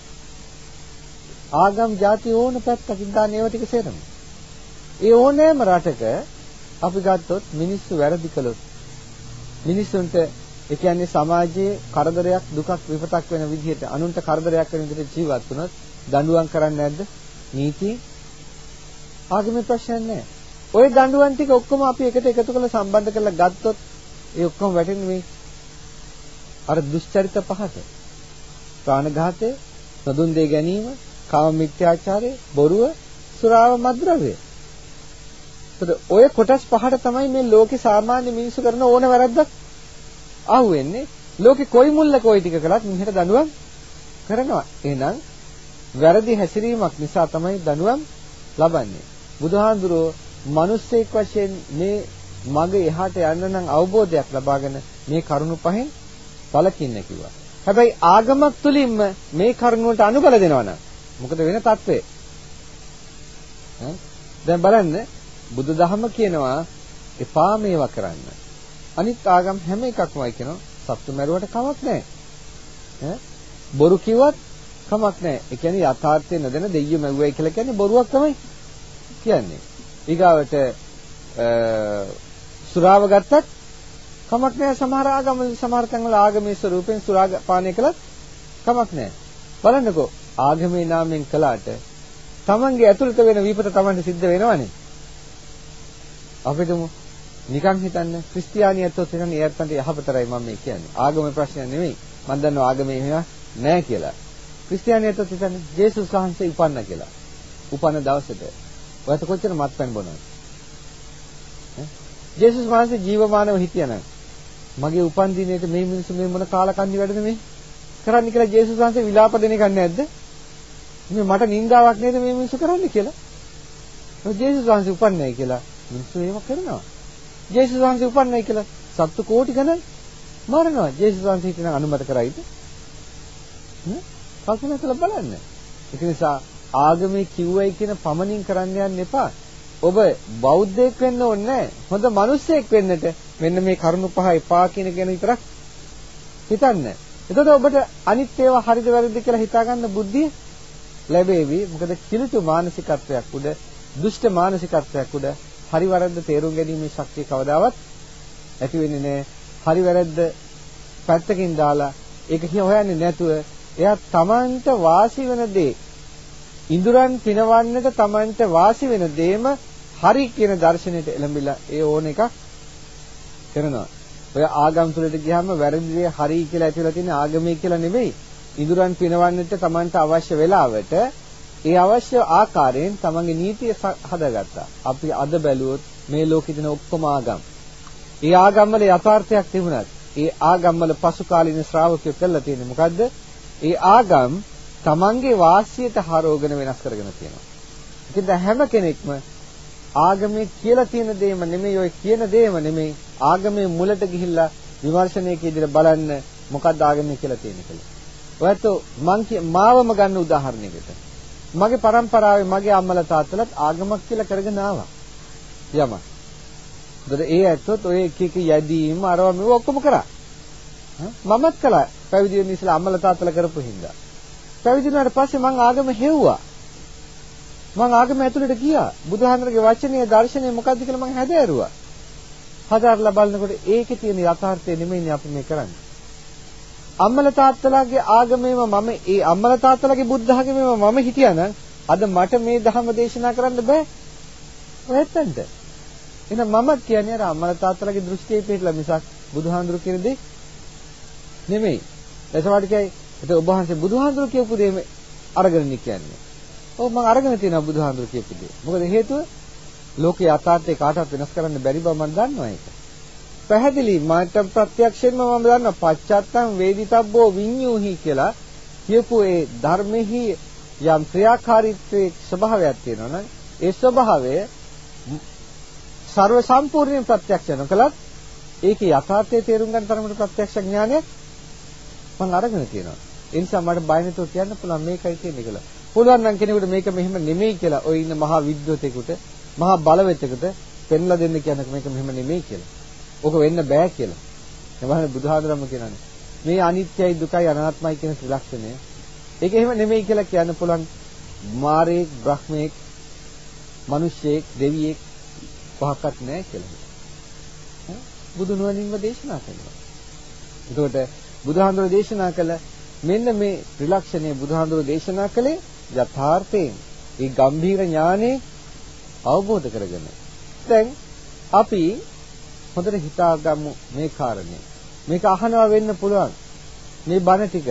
ආගම් ಜಾති ඕන පැත්තකින් දාන ඒවා ටික සේරම. ඒ ඕනෑම රටක අපි ගත්තොත් මිනිස්සු වැරදි කළොත් මිනිස්සුන්ට ඒ කියන්නේ සමාජයේ කරදරයක් දුකක් විපතක් වෙන විදිහට අනුන්ට කරදරයක් වෙන විදිහට ජීවත් වුණොත් දඬුවම් කරන්නේ නැද්ද? නීති ආගමේ ප්‍රශ්න නැහැ. ওই දඬුවම් ටික ඔක්කොම අපි එකට එකතු කරලා සම්බන්ධ කරලා ගත්තොත් ඒ ඔක්කොම වැටෙන්නේ මේ අර දුෂ්චරිත පහට. ප්‍රාණඝාතය, නොදුන් දෙය ගැනීම, කාම මිත්‍යාචාරය, බොරුව, සුරාව, මත්ද්‍රව්‍ය. ඔය කොටස් පහට තමයි මේ ලෝකේ සාමාන්‍ය මිනිස්සු කරන ඕන වැරද්දක් අහුවෙන්නේ. ලෝකේ කොයි මුල්ලක කොයි ටික කළත් මිනිහට දඬුවම් කරනවා. එහෙනම් වැරදි හැසිරීමක් නිසා තමයි දඬුවම් ලබන්නේ. බුදුහාඳුරෝ මිනිස්සෙක් වශයෙන් මේ මග එහාට යන්න නම් අවබෝධයක් ලබාගෙන මේ කරුණු පහෙන් පළකින්න කිව්වා. හැබැයි ආගමක් තුලින්ම මේ කරුණ වලට අනුබල දෙනවා නම් මොකද වෙන තත්ත්වය? දැන් බලන්න බුදුදහම කියනවා එපා මේවා කරන්න. අනිත් ආගම් හැම එකක්මයි කියනවා සත්තු මරුවට කමක් නැහැ. ඈ බොරු කිව්වත් කමක් නැහැ. ඒ කියන්නේ යථාර්ථය නොදැන දෙයියෝ මැව්වයි කියලා කියන්නේ බොරුවක් තමයි කියන්නේ. ඊගාවට සුරාව ගත්තත් කමක් නැහැ. සමහර ආගම් සමහර තැන්වල ආගමේ ස්වරූපෙන් සුරා පානය කළත් කමක් නැහැ. බලන්නකෝ ආගමේ නාමයෙන් කළාට තමන්ගේ ඇතුළත වෙන විපත තමන්ට සිද්ධ වෙනවනේ. අපිටම නිකන් හිතන්න ක්‍රිස්තියානියත්වෝ හිතන්නේ ඒ අතට යහපතරයි මම මේ කියන්නේ. ආගමේ ප්‍රශ්නයක් නෙමෙයි. මම දන්නවා ආගමේ එහෙම නැහැ කියලා. ක්‍රිස්තියානියත්වෝ හිතන්නේ ජේසුස් වහන්සේ උපන්න කියලා. උපන්න දවසට ඔයත් කොච්චර මත්පැන් බොනවද? ඈ ජේසුස් වහන්සේ ජීවමානව හිටියනම් මගේ උපන් දිනේට මේ මිනිස්සු මේ මොන කාලකන්ණි වැඩද මේ කරන්න කියලා ජේසුස් වහන්සේ විලාප දෙන එක නැද්ද? මේ මට නින්දාවක් නේද මේ මිනිස්සු කරන්නේ කියලා. ඔය ජේසුස් වහන්සේ උපන්නයි කියලා මිනිස්සු ඒව කරනවා. ජේසුස් වහන්සේ උපන්නයි කියලා සත්තු කෝටි ගණන් මරනවා. ජේසුස් වහන්සේ හිතන අනුමත කරයිද? නේ? කල්පනා කරලා බලන්න. ඒක නිසා ආගමේ කිව්වයි කියන පමණින් කරන්න යන්න එපා. ඔබ බෞද්ධයෙක් වෙන්න ඕනේ නැහැ. හොඳ මිනිසෙක් වෙන්නට මෙන්න මේ කරුණු පහ එපා කියන ගැන විතරක් හිතන්න. එතකොට ඔබට අනිත් ඒවා හරිද වැරදිද කියලා හිතාගන්න බුද්ධිය ලැබෙවි. මොකද කිලුට මානසිකත්වයක් උඩ, දුෂ්ට මානසිකත්වයක් උඩ හරි වැරද්ද තේරුම් ගැනීමේ ශක්තිය කවදාවත් ඇති වෙන්නේ නැහැ. හරි වැරද්ද පැත්තකින් දාලා ඒක කිය හොයන්නේ නැතුව එයා තමන්ට වාසි වෙන දේ ඉඳුරන් පිනවන්නට තමන්ට වාසි වෙන දේම හරි කියන දර්ශනයට එළඹිලා ඒ ඕන එකක් කරනවා. ඔය ආගම් තුලට ගියාම වැරදි දේ හරි කියලා ඇතුළත තියෙන ආගමේ කියලා නෙමෙයි. ඉඳුරන් පිනවන්නට තමන්ට අවශ්‍ය වෙලාවට ඒ අවශ්‍ය ආකාරයෙන් තමන්ගේ නීතිය හදාගත්තා. අපි අද බැලුවොත් මේ ලෝකෙ තියෙන ඔක්කොම ආගම්. ඒ ආගම් වල යථාර්ථයක් තිබුණත් ඒ ආගම් වල පසු කාලීන ශ්‍රාවකයෝ කළා තියෙන්නේ මොකද්ද? ඒ ආගම් තමන්ගේ වාසියට හරවගෙන වෙනස් කරගෙන තියෙනවා. ඒකද හැම කෙනෙක්ම ආගමේ කියලා තියෙන දේම නෙමෙයි ඔය කියන දේම නෙමෙයි ආගමේ මුලට ගිහිල්ලා විමර්ශනයක ඉදිරිය බලන්න මොකක්ද ආගමේ කියලා තියෙන්නේ කියලා. ඔයත් මං මාවම ගන්න උදාහරණයකට මගේ પરම්පරාවේ මගේ අම්මලා තාත්තලාත් ආගමක් කියලා කරගෙන ආවා. යම. ඒතර ඒ ඇත්තොත් ඔය එක එක යැදීම් අරවා මේව ඔක්කොම කරා. මමත් කළා. පැවිදි වෙන්න ඉස්සෙල්ලා අම්මලා තාත්තලා කරපු හින්දා. පැවිදි වුණාට පස්සේ මං ආගම හෙව්වා. මං ආගම ඇතුළට ගියා. බුදුහාමරගේ වචනේ දර්ශනය මොකක්ද කියලා මං හැදෑරුවා. හදාarලා බලනකොට ඒකේ තියෙන යථාර්ථය නෙමෙයිනේ අපි මේ කරන්නේ. අම්මලා තාත්තලාගේ ආගමේම මම ඒ අම්මලා තාත්තලාගේ බුද්ධ ආගමේම මම හිටියානම් අද මට මේ ධර්ම දේශනා කරන්න බෑ. ඔයත්තන්ට. එහෙනම් මම කියන්නේ අර අම්මලා තාත්තලාගේ දෘෂ්ටියේ පිටලා මිසක් බුදුහාඳුරු කියන දේ නෙමෙයි. එතකොට කියයි ඒක ඔබ වහන්සේ බුදුහාඳුරු කියපු දේ අරගෙන කියන්නේ. ඔව් මම අරගෙන තියෙනවා බුදුහාඳුරු කියපු දේ. මොකද හේතුව ලෝකේ යථාර්ථය කාටවත් වෙනස් කරන්න බැරි බව මම දන්නවා ඒක. පැහැදිලි මාට ප්‍රත්‍යක්ෂයෙන්ම මම දන්නවා පච්චත්තං වේදිතබ්බෝ විඤ්ඤූහි කියලා කියපු ඒ ධර්මෙහි යම් ක්‍රියාකාරීත්වයේ ස්වභාවයක් තියෙනවා නම් ඒ ස්වභාවය සර්ව සම්පූර්ණයෙන් ප්‍රත්‍යක්ෂ නොකලත් ඒකේ යථාර්ථය තේරුම් ගන්න තරමට ප්‍රත්‍යක්ෂ ඥානයක් මම අරගෙන තියෙනවා. ඒ නිසා මට බය නැතුව කියන්න පුළුවන් මේකයි කියන්නේ කියලා. පුළුවන් නම් කෙනෙකුට මේක මෙහෙම නෙමෙයි කියලා ඔය ඉන්න මහා විද්වතෙකුට මහා බලවතෙකුට පෙන්ලා දෙන්න කියනක මේක මෙහෙම නෙමෙයි කියලා. ඕක වෙන්න බෑ කියලා. එවහන බුදුහාඳුරම කියනනේ. මේ අනිත්‍යයි දුකයි අනාත්මයි කියන ත්‍රිලක්ෂණය. ඒක එහෙම නෙමෙයි කියලා කියන්න පුළුවන් මාරේක්, බ්‍රහ්මේක්, මිනිස්සෙක්, දෙවියෙක් පහක්වත් නැහැ කියලා. බුදු නුවණින්ම දේශනා කරනවා. එතකොට බුදුහාඳුර දේශනා කළ මෙන්න මේ ත්‍රිලක්ෂණය බුදුහාඳුර දේශනා කළේ යථාර්ථයෙන් ඒ ගම්භීර ඥානෙ අවබෝධ කරගෙන. දැන් අපි හොඳට හිතාගමු මේ කාරණේ. මේක අහනවා වෙන්න පුළුවන්. මේ බණ ටික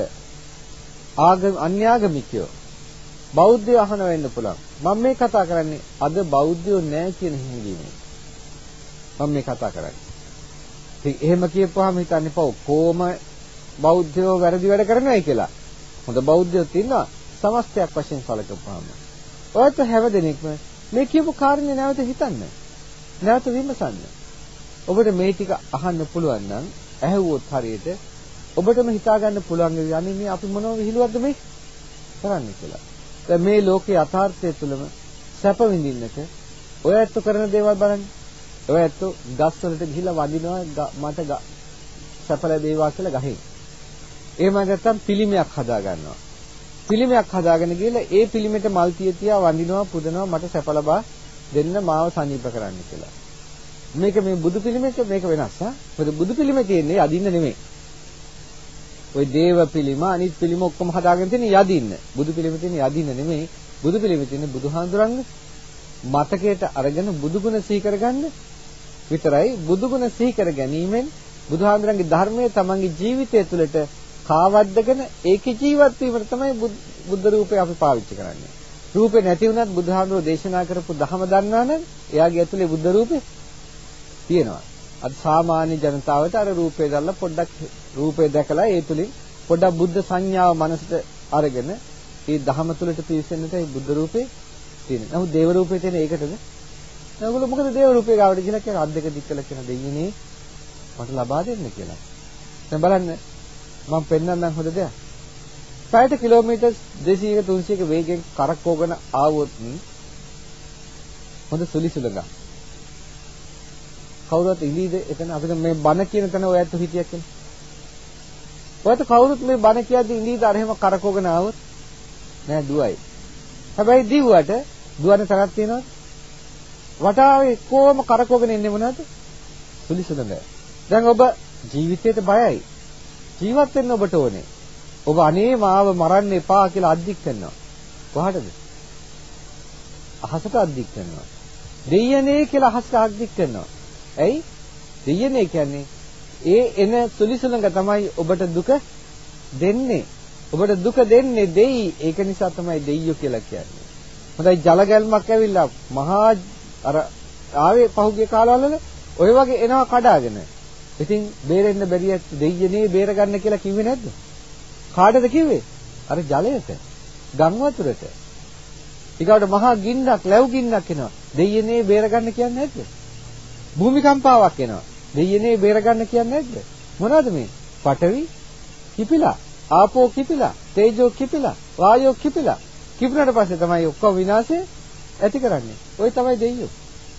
ආගම අන්‍යාගමිකයෝ බෞද්ධයෝ අහන වෙන්න පුළුවන්. මම මේ කතා කරන්නේ අද බෞද්ධයෝ නැහැ කියන හිඳීමේ. මම මේ කතා කරන්නේ. ඉතින් එහෙම කියපුවාම හිතන්නේ පො කොහොම බෞද්ධයෝ වැරදි වැඩ කරනවයි කියලා. හොඳ බෞද්ධයෝ ඉන්නවා සමස්තයක් වශයෙන් සැලකපුවාම. ඔයත් හැම දෙනෙක්ම මේ කියපු කාරණේ නැවත හිතන්න. නැවත විමසන්න. ඔබට මේ ටික අහන්න පුළුවන් නම් ඇහුවොත් හරියට ඔබටම හිතා ගන්න පුළුවන් යන්නේ මේ අපි මොනව විහිළුවක්ද මේ කරන්නේ කියලා. දැන් මේ ලෝකේ යථාර්ථය තුළම සැප විඳින්නට ඔය ඇත්ත කරන දේවල් බලන්න. ඔය ඇත්ත ගස් වලට ගිහිල්ලා වදිනවා මට සැප ලැබේවා කියලා ගහින්. එහෙම නැත්නම් පිළිමයක් හදා ගන්නවා. පිළිමයක් හදාගෙන ගිහලා ඒ පිළිමෙට මල් තිය තියා වඳිනවා පුදනවා මට සැප ලබා දෙන්න මාව සනීප කරන්න කියලා. මේක මේ බුදු පිළිමයක මේක වෙනස් හා. මොකද බුදු පිළිමේ තියෙන්නේ යදින්න නෙමෙයි. ওই දේව පිළිම අනිත් පිළිම ඔක්කොම හදාගෙන තියෙන්නේ යදින්න. බුදු පිළිමේ තියෙන්නේ යදින්න නෙමෙයි. බුදු පිළිමේ තියෙන්නේ බුදුහාඳුරන්ගේ මතකයට අරගෙන බුදුගුණ සිහි කරගන්න විතරයි. බුදුගුණ සිහි කර ගැනීමෙන් බුදුහාඳුරන්ගේ ධර්මයේ තමන්ගේ ජීවිතය තුළට කාවද්දගෙන ඒකේ ජීවත් වීමට තමයි බුද්ධ රූපය අපි පාවිච්චි කරන්නේ. රූපේ නැති වුණත් බුදුහාඳුරෝ දේශනා කරපු ධහම දන්නා නම් එයාගේ ඇතුලේ බුද්ධ රූපේ තියෙනවා. අද සාමාන්‍ය ජනතාවට අර රූපේ දැල්ලා පොඩ්ඩක් රූපේ දැකලා ඒ තුලින් පොඩ්ඩක් බුද්ධ සංඥාව මනසට අරගෙන ඒ ධහම තුලට පිවිසෙන්නට ඒ බුද්ධ රූපේ තියෙනවා. නමුත් දේව රූපේ තියෙන ඒකටද? ඒගොල්ලෝ මොකද දේව රූපේ ගාවට ගිහලා කියන අත් දෙක දික් කළා කියන දෙයියනේ මට ලබා දෙන්න කියලා. දැන් බලන්න මම පෙන්නන්නම් හොඳ දෙයක්. පැයට කිලෝමීටර් දෙසීයක තුන්සීයක වේගයෙන් කරකවගෙන ආවොත් හොඳ සුලි සුලඟක්. කවුරුත් ඉඳීද එතන අපිට මේ බණ කියන තැන ඔයත් හිටියක් කියලා. ඔයත් කවුරුත් මේ බණ කියද්දි ඉඳීද අර එහෙම කරකවගෙන ආවොත් නෑ දුවයි. හැබැයි දිව්වට දුවන තරක් තියෙනවද? වටාවේ කොහොම කරකවගෙන ඉන්නේ මොනවද? සුලි සුලඟ. දැන් ඔබ ජීවිතේට බයයි. ජීවත් වෙන්න ඔබට ඕනේ. ඔබ අනේ මාව මරන්න එපා කියලා අද්දික් කරනවා. කොහටද? අහසට අද්දික් කරනවා. දෙයයනේ කියලා අහසට අද්දික් කරනවා. ඇයි? දෙයයනේ කියන්නේ ඒ එන සුලිසුලඟ තමයි ඔබට දුක දෙන්නේ. ඔබට දුක දෙන්නේ දෙයි. ඒක නිසා තමයි දෙයියෝ කියලා කියන්නේ. හොඳයි ජල ගැල්මක් ඇවිල්ලා මහා අර ආවේ පහුගිය කාලවල ඔය වගේ එනවා කඩාගෙන. ඉතින් බේරෙන්න බැරිය දෙයියනේ බේරගන්න කියලා කිව්වේ නැද්ද? කාටද කිව්වේ? අර ජලයට, ගම් වතුරට. ඊගාට මහා ගින්නක්, ලැබු ගින්නක් එනවා. දෙයියනේ බේරගන්න කියන්නේ නැද්ද? භූමිකම්පාවක් එනවා. දෙයියනේ බේරගන්න කියන්නේ නැද්ද? මොනවද මේ? පඨවි කිපිලා, ආපෝ කිපිලා, තේජෝ කිපිලා, වායෝ කිපිලා. කිපුණාට පස්සේ තමයි ඔක්කොම විනාශය ඇති කරන්නේ. ওই තමයි දෙයියෝ.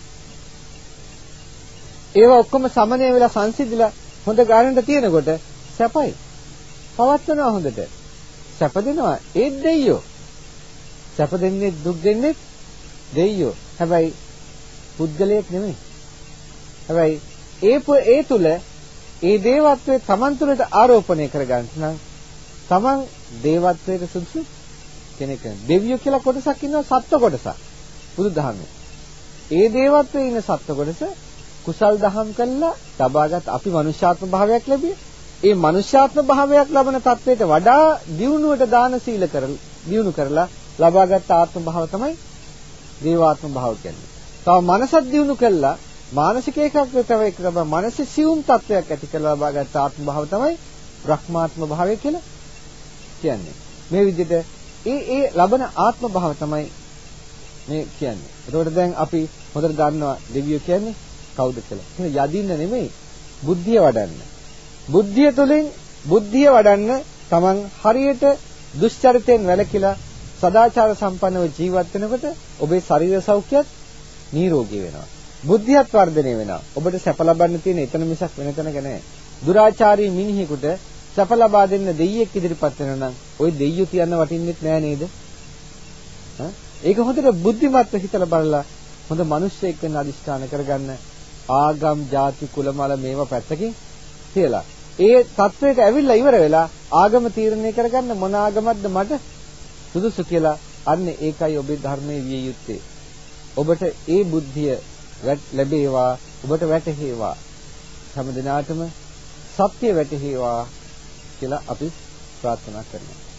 ඒවා ඔක්කොම සමනය වෙලා සංසිඳිලා හොඳ ගානට තියෙනකොට සැපයි. පවත්වනවා හොඳට. සැප දෙනවා ඒත් දෙයියෝ. සැප දෙන්නේ දුක් දෙන්නේ දෙයියෝ. හැබැයි පුද්ගලයෙක් නෙමෙයි. හැබැයි ඒ ඒ තුල ඒ දේවත්වයේ Taman තුලට ආරෝපණය කරගන්න නම් Taman දේවත්වයට සුදුසු කෙනෙක්. දෙවියෝ කියලා කොටසක් ඉන්නවා සත්ව කොටසක්. බුදුදහමේ. ඒ දේවත්වයේ ඉන්න සත්ව කොටස කුසල් දහම් කළා ලබාගත් අපි මනුෂ්‍යාත්ම භාවයක් ලැබියේ. ඒ මනුෂ්‍යාත්ම භාවයක් ලබන තත්වයට වඩා දියුණුවට දාන සීල කරලා දියුණු කරලා ලබාගත් ආත්ම භාව තමයි දේවාත්ම භාව කියන්නේ. තව මනසත් දියුණු කළා මානසික ඒකාග්‍රතාවය එක්ක මනසේ සියුම් තත්වයක් ඇති කරලා ලබාගත් ආත්ම භාව තමයි බ්‍රහ්මාත්ම භාවය කියලා කියන්නේ. මේ විදිහට ඒ ඒ ලබන ආත්ම භාව තමයි මේ කියන්නේ. ඒකට දැන් අපි හොඳට දන්නවා දෙවියෝ කියන්නේ කවුද කියලා. ඒක යදින්න නෙමෙයි බුද්ධිය වඩන්න. බුද්ධිය තුළින් බුද්ධිය වඩන්න තමන් හරියට දුෂ්චරිතයෙන් වැළකීලා සදාචාර සම්පන්නව ජීවත් වෙනකොට ඔබේ ශරීර සෞඛ්‍යයත් නිරෝගී වෙනවා. බුද්ධියත් වර්ධනය වෙනවා. ඔබට සැප ලබන්න තියෙන එතන මිසක් වෙන තැනක නැහැ. දුරාචාරී මිනිහෙකුට සැප ලබා දෙන්න දෙයියෙක් ඉදිරිපත් වෙනවා නම් ওই දෙයියෝ තියන්න වටින්නෙත් නෑ නේද? ඒක හොඳට බුද්ධිමත්ව හිතලා බලලා හොඳ මිනිස්සෙක් වෙන්න අදිෂ්ඨාන කරගන්න. ආගම්, ಜಾති, කුල, මල මේවා පැත්තකින් තියලා. ඒ තත්වයට ඇවිල්ලා ඉවර වෙලා ආගම තීරණය කරගන්න මොන ආගමක්ද මට සුදුසු කියලා. අන්න ඒකයි ඔබේ ධර්මයේ විය යුත්තේ. ඔබට ඒ බුද්ධිය ලැබේවා, ඔබට වැටහේවා. හැම දිනාටම සත්‍ය වැටහේවා කියලා අපි ප්‍රාර්ථනා කරනවා.